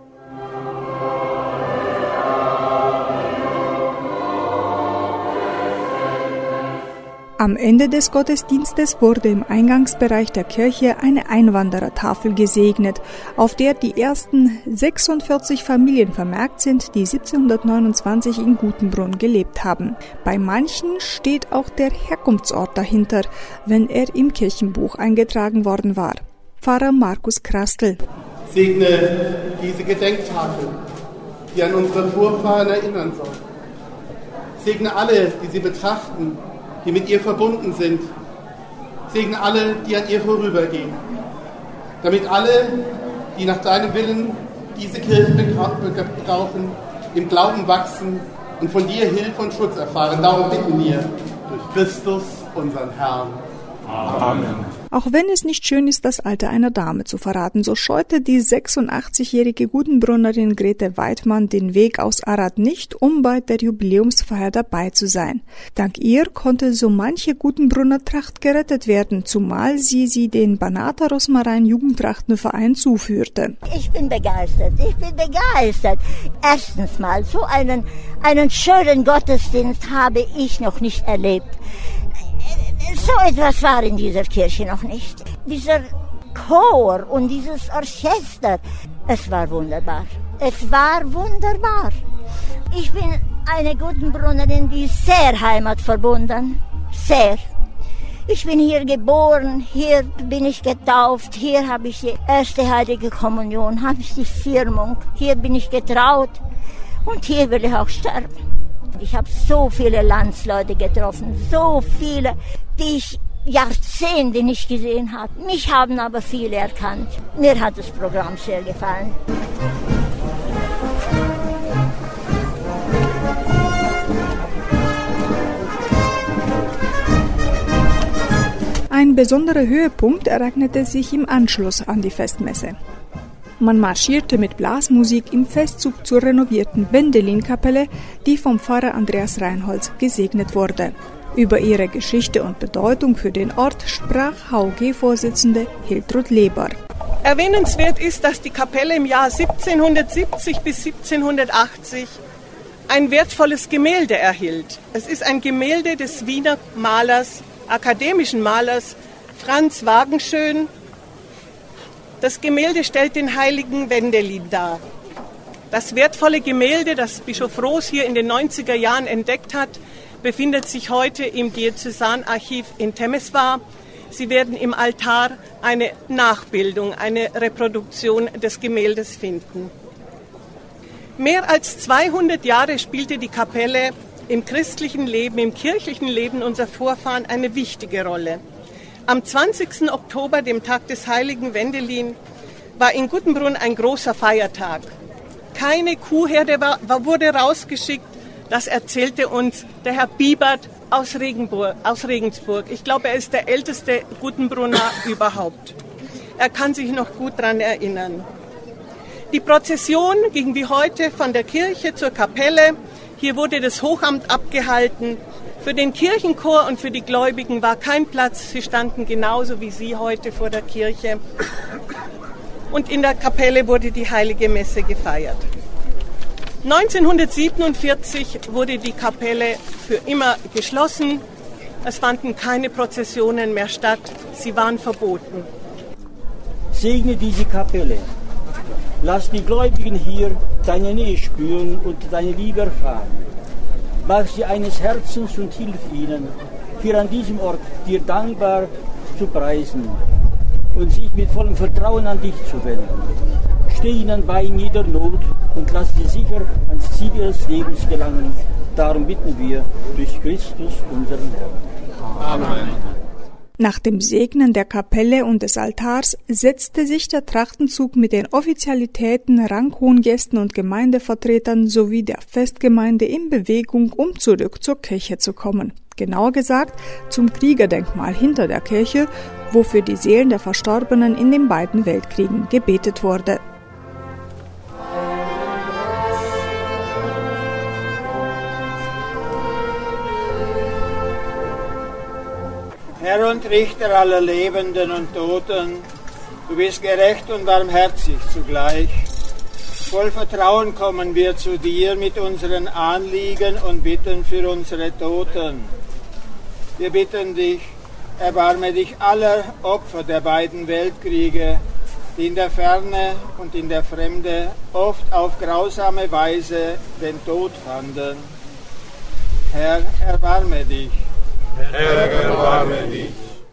Am Ende des Gottesdienstes wurde im Eingangsbereich der Kirche eine Einwanderertafel gesegnet, auf der die ersten sechsundvierzig Familien vermerkt sind, die siebzehnhundertneunundzwanzig in Guttenbrunn gelebt haben. Bei manchen steht auch der Herkunftsort dahinter, wenn er im Kirchenbuch eingetragen worden war. Pfarrer Markus Krastl. Segne diese Gedenktafel, die an unsere Vorfahren erinnern soll. Segne alle, die sie betrachten, die mit ihr verbunden sind. Segne alle, die an ihr vorübergehen. Damit alle, die nach deinem Willen diese Kirche brauchen, im Glauben wachsen und von dir Hilfe und Schutz erfahren. Darum bitten wir durch Christus, unseren Herrn. Amen. Auch wenn es nicht schön ist, das Alter einer Dame zu verraten, so scheute die sechsundachtzigjährige Guttenbrunnerin Grete Weidmann den Weg aus Arad nicht, um bei der Jubiläumsfeier dabei zu sein. Dank ihr konnte so manche Guttenbrunner Tracht gerettet werden, zumal sie sie den Bannhauter Rosmarin Jugendtrachtenverein zuführte. Ich bin begeistert, ich bin begeistert. Erstens mal, so einen, einen schönen Gottesdienst habe ich noch nicht erlebt. So etwas war in dieser Kirche noch nicht. Dieser Chor und dieses Orchester, es war wunderbar. Es war wunderbar. Ich bin eine Guttenbrunnerin, die ist sehr heimatverbunden. Sehr. Ich bin hier geboren, hier bin ich getauft, hier habe ich die erste heilige Kommunion, habe ich die Firmung, hier bin ich getraut und hier will ich auch sterben. Ich habe so viele Landsleute getroffen, so viele, die ich Jahrzehnte nicht gesehen habe. Mich haben aber viele erkannt. Mir hat das Programm sehr gefallen. Ein besonderer Höhepunkt ereignete sich im Anschluss an die Festmesse. Man marschierte mit Blasmusik im Festzug zur renovierten Wendelin-Kapelle, die vom Pfarrer Andreas Reinholz gesegnet wurde. Über ihre Geschichte und Bedeutung für den Ort sprach H U G-Vorsitzende Hiltrud Leber. Erwähnenswert ist, dass die Kapelle im Jahr siebzehnhundertsiebzig bis siebzehnhundertachtzig ein wertvolles Gemälde erhielt. Es ist ein Gemälde des Wiener Malers, akademischen Malers Franz Wagenschön. Das Gemälde stellt den heiligen Wendelin dar. Das wertvolle Gemälde, das Bischof Roos hier in den neunziger Jahren entdeckt hat, befindet sich heute im Diözesanarchiv in Temeswar. Sie werden im Altar eine Nachbildung, eine Reproduktion des Gemäldes finden. Mehr als zweihundert Jahre spielte die Kapelle im christlichen Leben, im kirchlichen Leben unserer Vorfahren eine wichtige Rolle. Am zwanzigsten Oktober, dem Tag des heiligen Wendelin, war in Guttenbrunn ein großer Feiertag. Keine Kuhherde war, wurde rausgeschickt, das erzählte uns der Herr Biebert aus, Regenburg, aus Regensburg. Ich glaube, er ist der älteste Guttenbrunner überhaupt. Er kann sich noch gut daran erinnern. Die Prozession ging wie heute von der Kirche zur Kapelle. Hier wurde das Hochamt abgehalten. Für den Kirchenchor und für die Gläubigen war kein Platz. Sie standen genauso wie Sie heute vor der Kirche. Und in der Kapelle wurde die Heilige Messe gefeiert. neunzehnhundertsiebenundvierzig wurde die Kapelle für immer geschlossen. Es fanden keine Prozessionen mehr statt. Sie waren verboten. Segne diese Kapelle. Lass die Gläubigen hier deine Nähe spüren und deine Liebe erfahren. Mach sie eines Herzens und hilf ihnen, hier an diesem Ort dir dankbar zu preisen und sich mit vollem Vertrauen an dich zu wenden. Steh ihnen bei in jeder Not und lass sie sicher ans Ziel ihres Lebens gelangen. Darum bitten wir durch Christus, unseren Herrn. Amen. Nach dem Segnen der Kapelle und des Altars setzte sich der Trachtenzug mit den Offizialitäten, ranghohen Gästen und Gemeindevertretern sowie der Festgemeinde in Bewegung, um zurück zur Kirche zu kommen. Genauer gesagt zum Kriegerdenkmal hinter der Kirche, wo für die Seelen der Verstorbenen in den beiden Weltkriegen gebetet wurde. Herr und Richter aller Lebenden und Toten, du bist gerecht und barmherzig zugleich. Voll Vertrauen kommen wir zu dir mit unseren Anliegen und Bitten für unsere Toten. Wir bitten dich, erbarme dich aller Opfer der beiden Weltkriege, die in der Ferne und in der Fremde oft auf grausame Weise den Tod fanden. Herr, erbarme dich. Herr, erbarme dich.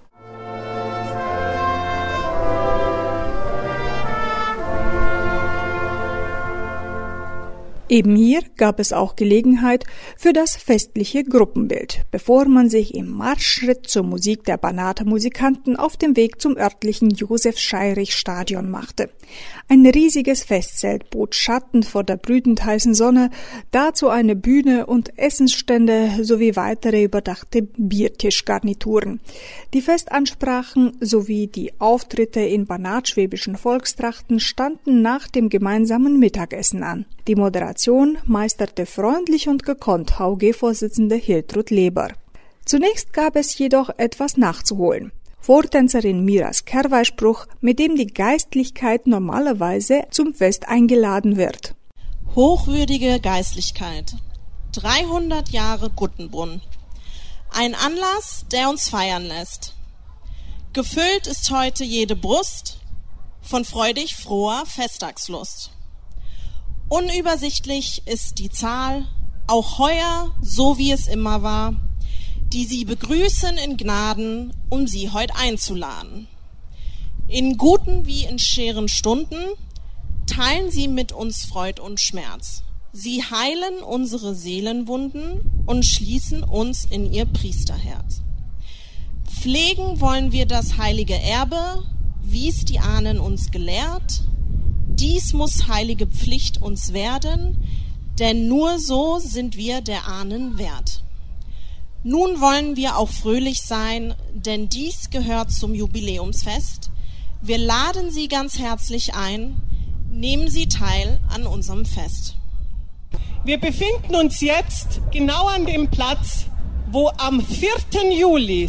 Eben hier gab es auch Gelegenheit für das festliche Gruppenbild, bevor man sich im Marschschritt zur Musik der Banater Musikanten auf dem Weg zum örtlichen Josef-Scheirich-Stadion machte. Ein riesiges Festzelt bot Schatten vor der brütend heißen Sonne, dazu eine Bühne und Essensstände sowie weitere überdachte Biertischgarnituren. Die Festansprachen sowie die Auftritte in banatschwäbischen Volkstrachten standen nach dem gemeinsamen Mittagessen an. Die Moderation meisterte freundlich und gekonnt H U G-Vorsitzende Hiltrud Leber. Zunächst gab es jedoch etwas nachzuholen. Vortänzerin Miras Kerweispruch, mit dem die Geistlichkeit normalerweise zum Fest eingeladen wird. Hochwürdige Geistlichkeit, dreihundert Jahre Guttenbrunn. Ein Anlass, der uns feiern lässt. Gefüllt ist heute jede Brust von freudig froher Festtagslust. Unübersichtlich ist die Zahl, auch heuer, so wie es immer war, die Sie begrüßen in Gnaden, um Sie heut einzuladen. In guten wie in schweren Stunden teilen Sie mit uns Freud und Schmerz. Sie heilen unsere Seelenwunden und schließen uns in Ihr Priesterherz. Pflegen wollen wir das heilige Erbe, wie's die Ahnen uns gelehrt. Dies muss heilige Pflicht uns werden, denn nur so sind wir der Ahnen wert. Nun wollen wir auch fröhlich sein, denn dies gehört zum Jubiläumsfest. Wir laden Sie ganz herzlich ein, nehmen Sie teil an unserem Fest. Wir befinden uns jetzt genau an dem Platz, wo am vierten Juli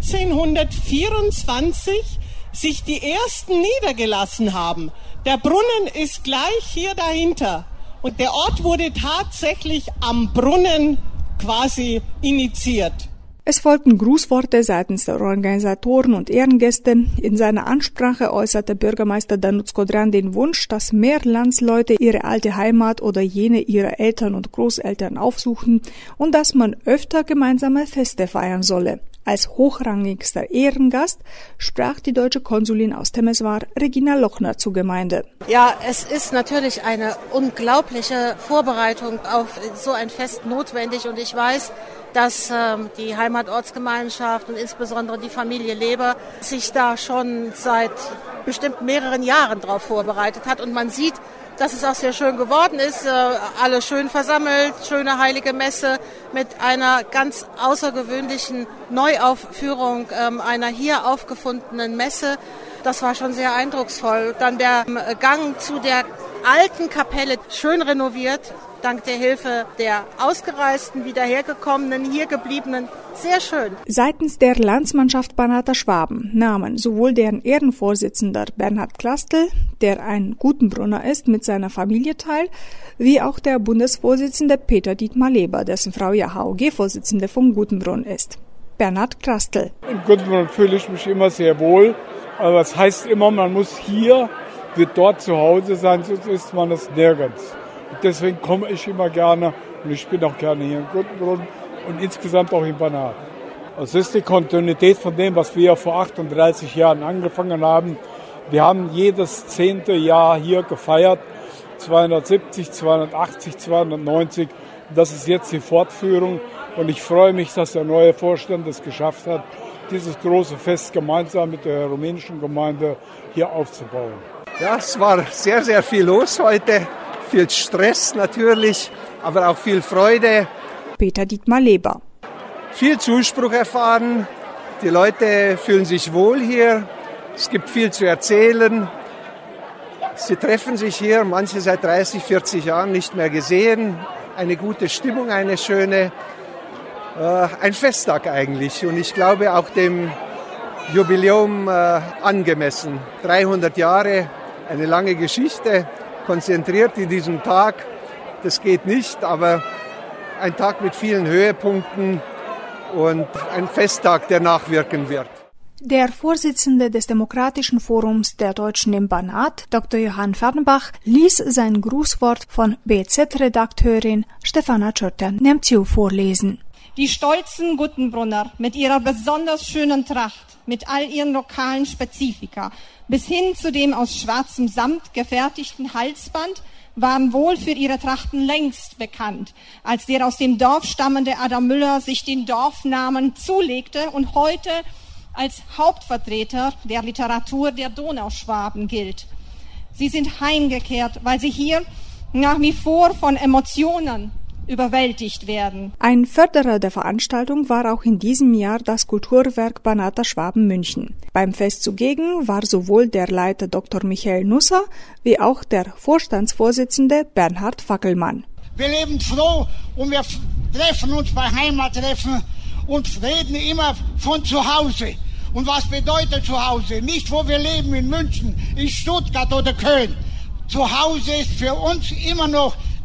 siebzehnhundertvierundzwanzig sich die ersten niedergelassen haben. Der Brunnen ist gleich hier dahinter und der Ort wurde tatsächlich am Brunnen quasi initiiert. Es folgten Grußworte seitens der Organisatoren und Ehrengäste. In seiner Ansprache äußerte Bürgermeister Danuț Codrean den Wunsch, dass mehr Landsleute ihre alte Heimat oder jene ihrer Eltern und Großeltern aufsuchen und dass man öfter gemeinsame Feste feiern solle. Als hochrangigster Ehrengast sprach die deutsche Konsulin aus Temeswar, Regina Lochner, zur Gemeinde. Ja, es ist natürlich eine unglaubliche Vorbereitung auf so ein Fest notwendig und ich weiß, dass ähm, die Heimatortsgemeinschaft und insbesondere die Familie Leber sich da schon seit bestimmt mehreren Jahren darauf vorbereitet hat und man sieht, dass es auch sehr schön geworden ist, äh, alle schön versammelt, schöne heilige Messe mit einer ganz außergewöhnlichen Neuaufführung ähm, einer hier aufgefundenen Messe. Das war schon sehr eindrucksvoll. Dann der äh, Gang zu der alten Kapelle, schön renoviert, dank der Hilfe der Ausgereisten, Wiederhergekommenen, hier gebliebenen. Sehr schön. Seitens der Landsmannschaft Banater Schwaben nahmen sowohl deren Ehrenvorsitzender Bernhard Krastl, der ein Gutenbrunner ist, mit seiner Familie teil, wie auch der Bundesvorsitzende Peter Dietmar Leber, dessen Frau ja H O G-Vorsitzende vom Gutenbrunn ist. Bernhard Krastl. Im Gutenbrunn fühle ich mich immer sehr wohl, aber es heißt immer, man muss hier, wird dort zu Hause sein, sonst ist man es nirgends. Deswegen komme ich immer gerne und ich bin auch gerne hier in Gutenbrunn und insgesamt auch in Banat. Es ist die Kontinuität von dem, was wir vor achtunddreißig Jahren angefangen haben. Wir haben jedes zehnte Jahr hier gefeiert, zweihundertsiebzig, zweihundertachtzig, zweihundertneunzig. Das ist jetzt die Fortführung und ich freue mich, dass der neue Vorstand es geschafft hat, dieses große Fest gemeinsam mit der rumänischen Gemeinde hier aufzubauen. Ja, es war sehr, sehr viel los heute. Viel Stress natürlich, aber auch viel Freude. Peter Dietmar Leber. Viel Zuspruch erfahren, die Leute fühlen sich wohl hier, es gibt viel zu erzählen. Sie treffen sich hier, manche seit dreißig, vierzig Jahren nicht mehr gesehen. Eine gute Stimmung, eine schöne, äh, ein Festtag eigentlich. Und ich glaube auch dem Jubiläum äh, angemessen. dreihundert Jahre, eine lange Geschichte. Konzentriert in diesem Tag, das geht nicht, aber ein Tag mit vielen Höhepunkten und ein Festtag, der nachwirken wird. Der Vorsitzende des Demokratischen Forums der Deutschen im Banat, Doktor Johann Fernbach, ließ sein Grußwort von B Z-Redakteurin Stefana Czörter-Nemziu vorlesen. Die stolzen Gutenbrunner mit ihrer besonders schönen Tracht, mit all ihren lokalen Spezifika, bis hin zu dem aus schwarzem Samt gefertigten Halsband, waren wohl für ihre Trachten längst bekannt, als der aus dem Dorf stammende Adam Müller sich den Dorfnamen zulegte und heute als Hauptvertreter der Literatur der Donauschwaben gilt. Sie sind heimgekehrt, weil sie hier nach wie vor von Emotionen überwältigt werden. Ein Förderer der Veranstaltung war auch in diesem Jahr das Kulturwerk Banater Schwaben München. Beim Fest zugegen war sowohl der Leiter Doktor Michael Nusser wie auch der Vorstandsvorsitzende Bernhard Fackelmann. Wir leben froh und wir treffen uns bei Heimattreffen und reden immer von zu Hause. Und was bedeutet zu Hause? Nicht, wo wir leben, in München, in Stuttgart oder Köln. Zu Hause ist für uns immer noch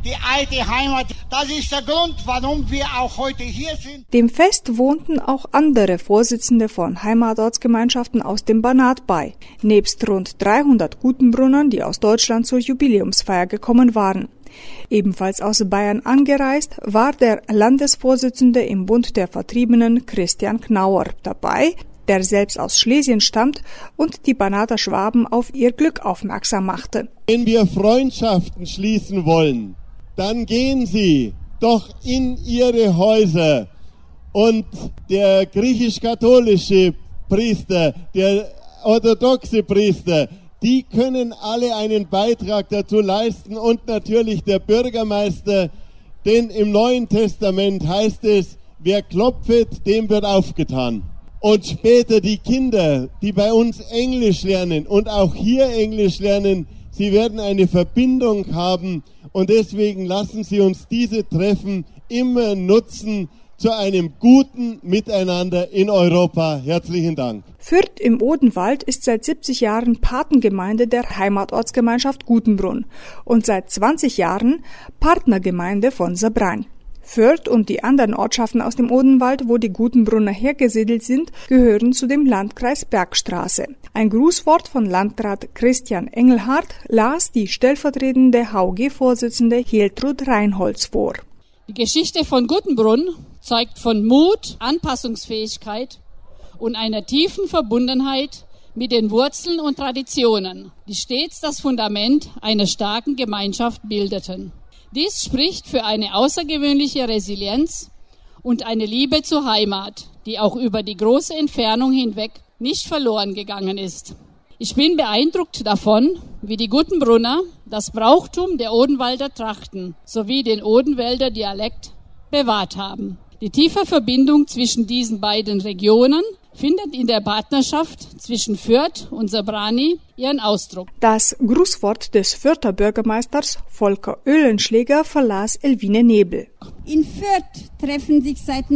die alte Heimat. Das ist der Grund, warum wir auch heute hier sind. Dem Fest wohnten auch andere Vorsitzende von Heimatortsgemeinschaften aus dem Banat bei, nebst rund dreihundert Gutenbrunnern, die aus Deutschland zur Jubiläumsfeier gekommen waren. Ebenfalls aus Bayern angereist war der Landesvorsitzende im Bund der Vertriebenen Christian Knauer dabei, der selbst aus Schlesien stammt und die Banater Schwaben auf ihr Glück aufmerksam machte. Wenn wir Freundschaften schließen wollen, dann gehen Sie doch in Ihre Häuser. Und der griechisch-katholische Priester, der orthodoxe Priester, die können alle einen Beitrag dazu leisten und natürlich der Bürgermeister, denn im Neuen Testament heißt es, wer klopfet, dem wird aufgetan. Und später die Kinder, die bei uns Englisch lernen und auch hier Englisch lernen, sie werden eine Verbindung haben und deswegen lassen Sie uns diese Treffen immer nutzen zu einem guten Miteinander in Europa. Herzlichen Dank. Fürth im Odenwald ist seit siebzig Jahren Patengemeinde der Heimatortsgemeinschaft Gutenbrunn und seit zwanzig Jahren Partnergemeinde von Saarbrunn. Fürth und die anderen Ortschaften aus dem Odenwald, wo die Gutenbrunner hergesiedelt sind, gehören zu dem Landkreis Bergstraße. Ein Grußwort von Landrat Christian Engelhardt las die stellvertretende H U G-Vorsitzende Hiltrud Reinholz vor. Die Geschichte von Gutenbrunn zeugt von Mut, Anpassungsfähigkeit und einer tiefen Verbundenheit mit den Wurzeln und Traditionen, die stets das Fundament einer starken Gemeinschaft bildeten. Dies spricht für eine außergewöhnliche Resilienz und eine Liebe zur Heimat, die auch über die große Entfernung hinweg nicht verloren gegangen ist. Ich bin beeindruckt davon, wie die Gutenbrunner das Brauchtum der Odenwalder Trachten sowie den Odenwälder Dialekt bewahrt haben. Die tiefe Verbindung zwischen diesen beiden Regionen findet in der Partnerschaft zwischen Fürth und Saarbrunn ihren Ausdruck. Das Grußwort des Fürther Bürgermeisters Volker Oehlenschläger verlas Elvine Nebel. In Fürth treffen sich seit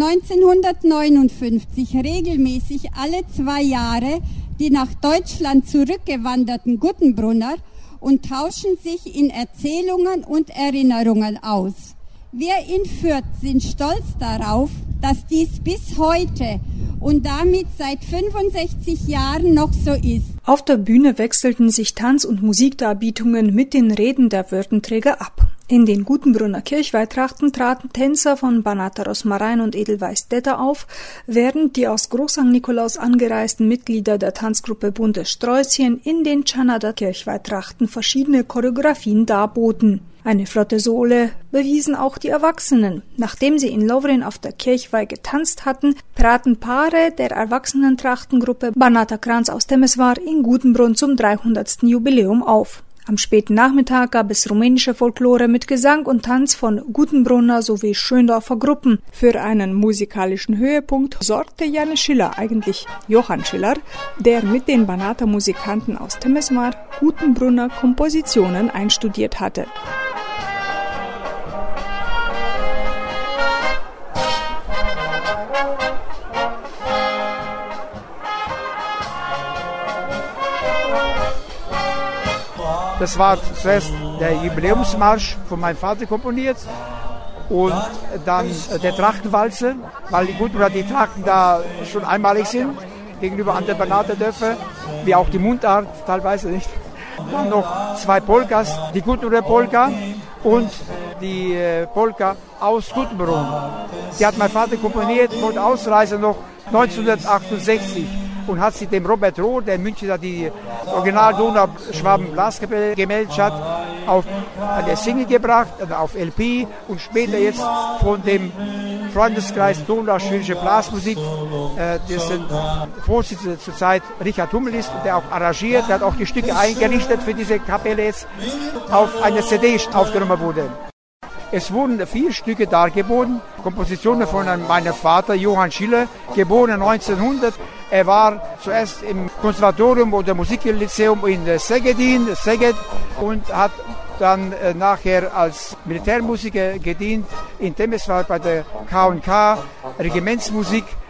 neunzehnhundertneunundfünfzig regelmäßig alle zwei Jahre die nach Deutschland zurückgewanderten Gutenbrunner und tauschen sich in Erzählungen und Erinnerungen aus. Wir in Fürth sind stolz darauf, dass dies bis heute und damit seit fünfundsechzig Jahren noch so ist. Auf der Bühne wechselten sich Tanz- und Musikdarbietungen mit den Reden der Würdenträger ab. In den Gutenbrunner Kirchweihtrachten traten Tänzer von Banater Rosmarin und Edelweiß Detter auf, während die aus Groß Sankt Nikolaus angereisten Mitglieder der Tanzgruppe Buntes Sträußchen in den Tschannader Kirchweihtrachten verschiedene Choreografien darboten. Eine flotte Sohle bewiesen auch die Erwachsenen. Nachdem sie in Lovren auf der Kirchweih getanzt hatten, traten Paare der Erwachsenentrachtengruppe Banater Kranz aus Temeswar in Gutenbrunn zum dreihundertsten Jubiläum auf. Am späten Nachmittag gab es rumänische Folklore mit Gesang und Tanz von Gutenbrunner sowie Schöndorfer Gruppen. Für einen musikalischen Höhepunkt sorgte Janne Schiller, eigentlich Johann Schiller, der mit den Banater Musikanten aus Temeswar Gutenbrunner Kompositionen einstudiert hatte. Das war zuerst der Jubiläumsmarsch von meinem Vater komponiert und dann der Trachtenwalze, weil die Gutenbrunner die Trachten da schon einmalig sind gegenüber anderen Banater Dörfer, wie auch die Mundart teilweise nicht. Dann noch zwei Polkas, die Gutenbrunner Polka und die Polka aus Gutenbrunn. Die hat mein Vater komponiert von der Ausreise noch neunzehnhundertachtundsechzig. Und hat sie dem Robert Rohr, der in München die Original-Donau-Schwaben-Blaskapelle gemeldet hat, auf eine Single gebracht, auf L P und später jetzt von dem Freundeskreis Donau-Schwäbische Blasmusik, äh, dessen Vorsitzender zurzeit Richard Hummel ist und der auch arrangiert, der hat auch die Stücke eingerichtet für diese Kapelle jetzt, auf eine C D aufgenommen wurde. Es wurden vier Stücke dargeboten, Kompositionen von meinem Vater Johann Schiller, geboren neunzehnhundert. Er war zuerst im Konservatorium oder Musiklyzeum in Szegedin, Szeged, und hat dann äh, nachher als Militärmusiker gedient in Temeswar bei der K und K Regimentsmusik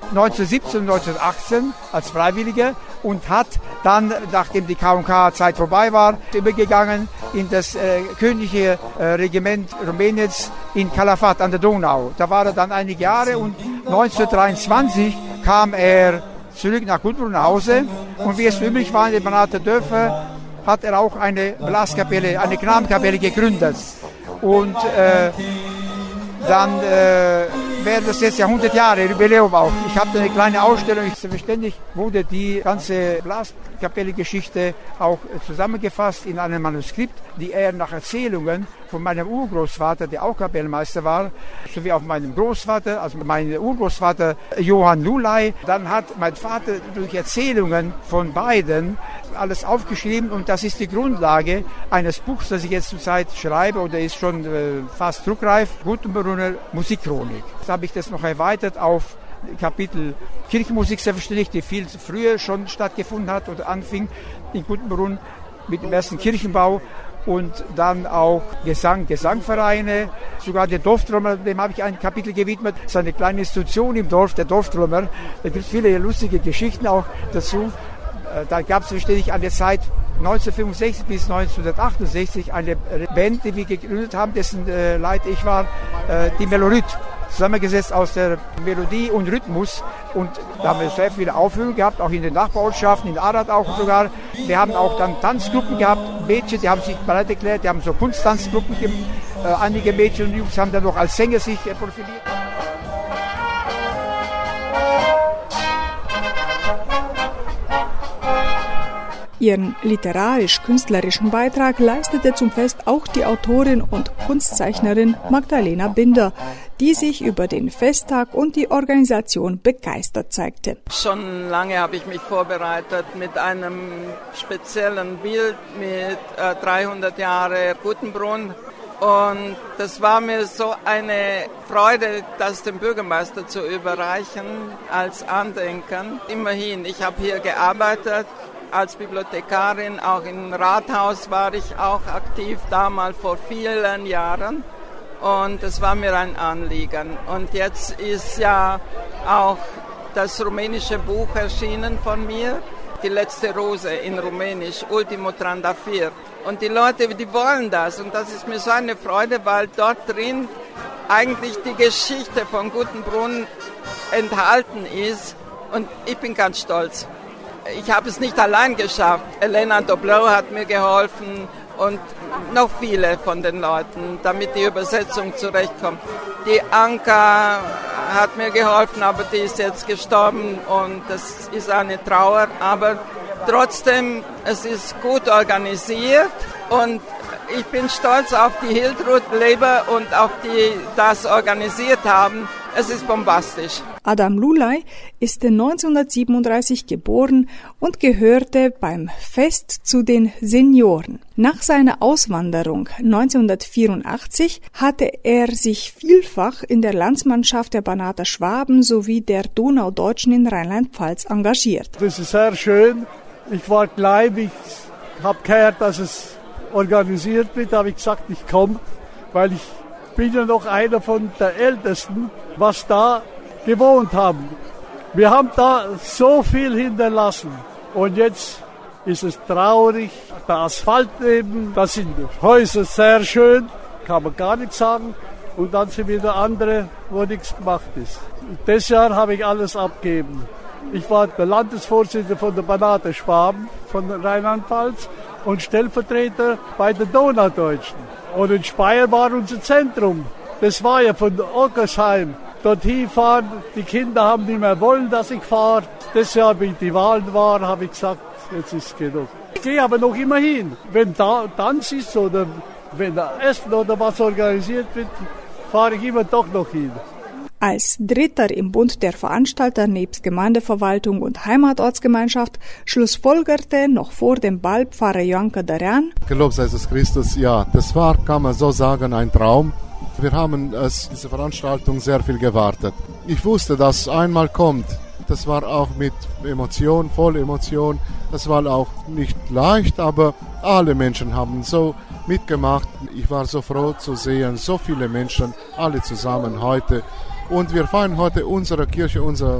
neunzehnhundertsiebzehn und neunzehnhundertachtzehn als Freiwilliger und hat dann, nachdem die K und K-Zeit vorbei war, übergegangen in das äh, königliche äh, Regiment Rumäniens in Calafat an der Donau. Da war er dann einige Jahre und neunzehnhundertdreiundzwanzig kam er zurück nach Guttenbrunn nach Hause und wie es üblich war in den Banater Dörfern, hat er auch eine Blaskapelle, eine Knabenkapelle gegründet. Und äh, dann äh, wäre das jetzt ja hundert Jahre Jubiläum auch. Ich habe eine kleine Ausstellung, selbstverständlich wurde die ganze Blaskapelle-Geschichte auch zusammengefasst in einem Manuskript, die er nach Erzählungen von meinem Urgroßvater, der auch Kapellmeister war, sowie auch meinem Großvater, also mein Urgroßvater Johann Lulay. Dann hat mein Vater durch Erzählungen von beiden alles aufgeschrieben und das ist die Grundlage eines Buchs, das ich jetzt zurzeit schreibe oder ist schon äh, fast druckreif, Guttenbrunner Musikchronik. Da habe ich das noch erweitert auf Kapitel Kirchenmusik, selbstverständlich, die viel früher schon stattgefunden hat oder anfing in Guttenbrunn mit dem ersten Kirchenbau. Und dann auch Gesang, Gesangvereine, sogar der Dorftrommer, dem habe ich ein Kapitel gewidmet. Das ist eine kleine Institution im Dorf, der Dorftrommer. Da gibt es viele lustige Geschichten auch dazu. Da gab es ständig an der Zeit neunzehnhundertfünfundsechzig bis neunzehnhundertachtundsechzig eine Band, die wir gegründet haben, dessen äh, Leiter ich war, äh, die Melorit, zusammengesetzt aus der Melodie und Rhythmus. Und da haben wir sehr viele Aufführungen gehabt, auch in den Nachbarortschaften, in Arad auch sogar. Wir haben auch dann Tanzgruppen gehabt, Mädchen, die haben sich bereit erklärt, die haben so Kunsttanzgruppen gegeben. Äh, einige Mädchen und Jungs haben dann noch als Sänger sich äh, profiliert. Ihren literarisch-künstlerischen Beitrag leistete zum Fest auch die Autorin und Kunstzeichnerin Magdalena Binder, die sich über den Festtag und die Organisation begeistert zeigte. Schon lange habe ich mich vorbereitet mit einem speziellen Bild mit äh, dreihundert Jahre Guttenbrunn. Und das war mir so eine Freude, das dem Bürgermeister zu überreichen als Andenken. Immerhin, ich habe hier gearbeitet. Als Bibliothekarin, auch im Rathaus war ich auch aktiv, damals vor vielen Jahren. Und es war mir ein Anliegen. Und jetzt ist ja auch das rumänische Buch erschienen von mir, Die letzte Rose in Rumänisch, Ultimo Trandafir. Und die Leute, die wollen das. Und das ist mir so eine Freude, weil dort drin eigentlich die Geschichte von Guttenbrunn enthalten ist. Und ich bin ganz stolz. Ich habe es nicht allein geschafft. Elena Doblow hat mir geholfen und noch viele von den Leuten, damit die Übersetzung zurechtkommt. Die Anka hat mir geholfen, aber die ist jetzt gestorben und das ist eine Trauer. Aber trotzdem, es ist gut organisiert und ich bin stolz auf die Hiltrud Leber und auf die das organisiert haben. Es ist bombastisch. Adam Lulay ist neunzehnhundertsiebenunddreißig geboren und gehörte beim Fest zu den Senioren. Nach seiner Auswanderung neunzehnhundertvierundachtzig hatte er sich vielfach in der Landsmannschaft der Banater Schwaben sowie der Donaudeutschen in Rheinland-Pfalz engagiert. Das ist sehr schön. Ich war klein, ich habe gehört, dass es organisiert wird, habe ich gesagt, ich komme, weil ich bin ja noch einer von der Ältesten, was da gewohnt haben. Wir haben da so viel hinterlassen und jetzt ist es traurig. Der Asphalt neben, da sind Häuser sehr schön, kann man gar nichts sagen. Und dann sind wieder andere, wo nichts gemacht ist. Das Jahr habe ich alles abgegeben. Ich war der Landesvorsitzende von der Banater Schwaben von Rheinland-Pfalz und Stellvertreter bei den Donaudeutschen. Und in Speyer war unser Zentrum. Das war ja von Ockersheim. Dorthin fahren, die Kinder haben nicht mehr wollen, dass ich fahre. Das Jahr, wie die Wahlen waren, habe ich gesagt, jetzt ist genug. Ich gehe aber noch immer hin. Wenn da Tanz ist oder wenn da Essen oder was organisiert wird, fahre ich immer doch noch hin. Als Dritter im Bund der Veranstalter nebst Gemeindeverwaltung und Heimatortsgemeinschaft schlussfolgerte noch vor dem Ball Pfarrer Joanka Darian. Gelobt sei Jesus Christus, ja, das war, kann man so sagen, ein Traum. Wir haben es, diese Veranstaltung sehr viel gewartet. Ich wusste, dass es einmal kommt. Das war auch mit Emotion, voll Emotion. Das war auch nicht leicht, aber alle Menschen haben so mitgemacht. Ich war so froh zu sehen, so viele Menschen, alle zusammen heute. Und wir feiern heute unsere Kirche, unser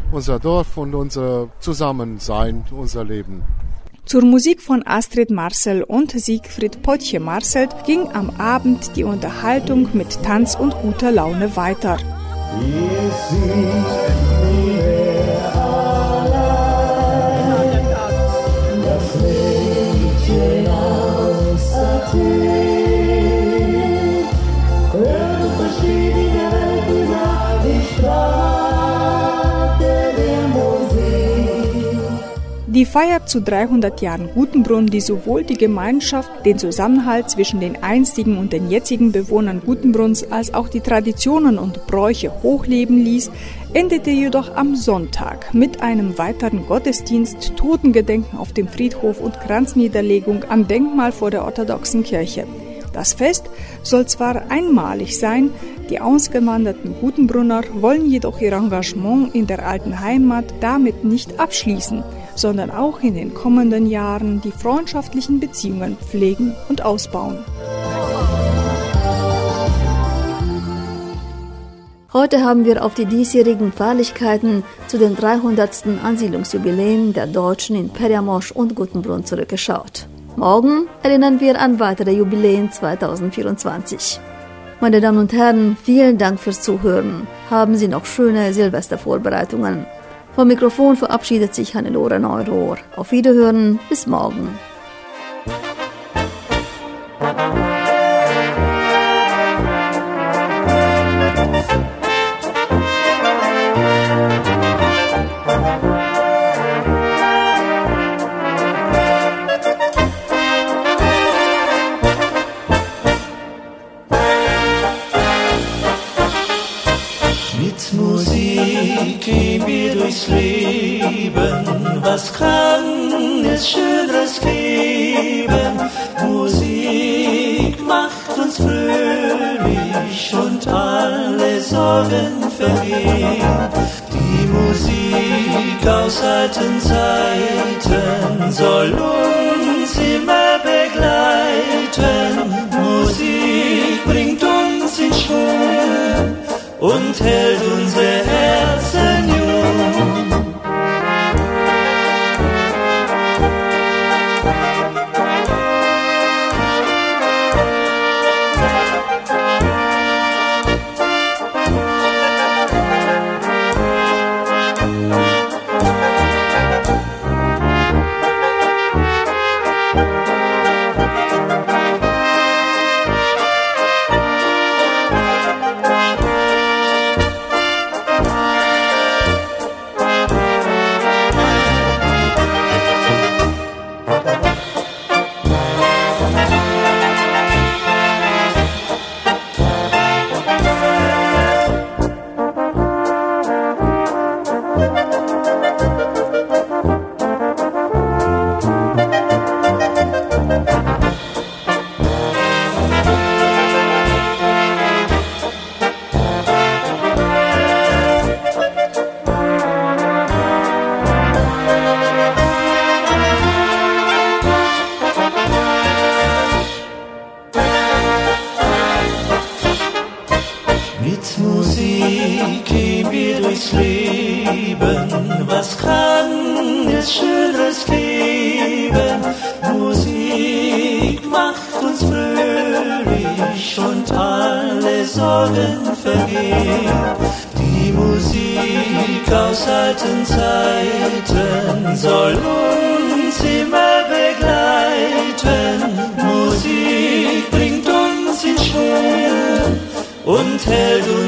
unser Dorf und unser Zusammensein, unser Leben. Zur Musik von Astrid Marcel und Siegfried Potje-Marcel ging am Abend die Unterhaltung mit Tanz und guter Laune weiter. Wir sind nie mehr allein, das Mädchen aus Athen hört und versteht in der Welt über die Sprache der Musik. Die Feier zu dreihundert Jahren Gutenbrunn, die sowohl die Gemeinschaft, den Zusammenhalt zwischen den einstigen und den jetzigen Bewohnern Gutenbrunns als auch die Traditionen und Bräuche hochleben ließ, endete jedoch am Sonntag mit einem weiteren Gottesdienst, Totengedenken auf dem Friedhof und Kranzniederlegung am Denkmal vor der orthodoxen Kirche. Das Fest soll zwar einmalig sein, die ausgewanderten Gutenbrunner wollen jedoch ihr Engagement in der alten Heimat damit nicht abschließen, sondern auch in den kommenden Jahren die freundschaftlichen Beziehungen pflegen und ausbauen. Heute haben wir auf die diesjährigen Feierlichkeiten zu den dreihundertsten Ansiedlungsjubiläen der Deutschen in Perjamosch und Gutenbrunn zurückgeschaut. Morgen erinnern wir an weitere Jubiläen zweitausendvierundzwanzig. Meine Damen und Herren, vielen Dank fürs Zuhören. Haben Sie noch schöne Silvestervorbereitungen. Vom Mikrofon verabschiedet sich Hannelore Neurohr. Auf Wiederhören, bis morgen. Was kann es Schöneres geben? Musik macht uns fröhlich und alle Sorgen vergehen. Die Musik aus alten Zeiten soll uns immer begleiten. Musik bringt uns in Schwung und hält unsere Herzen jung. Was kann es Schöneres geben? Musik macht uns fröhlich und alle Sorgen vergehen. Die Musik aus alten Zeiten soll uns immer begleiten. Musik bringt uns in Schwung und hält uns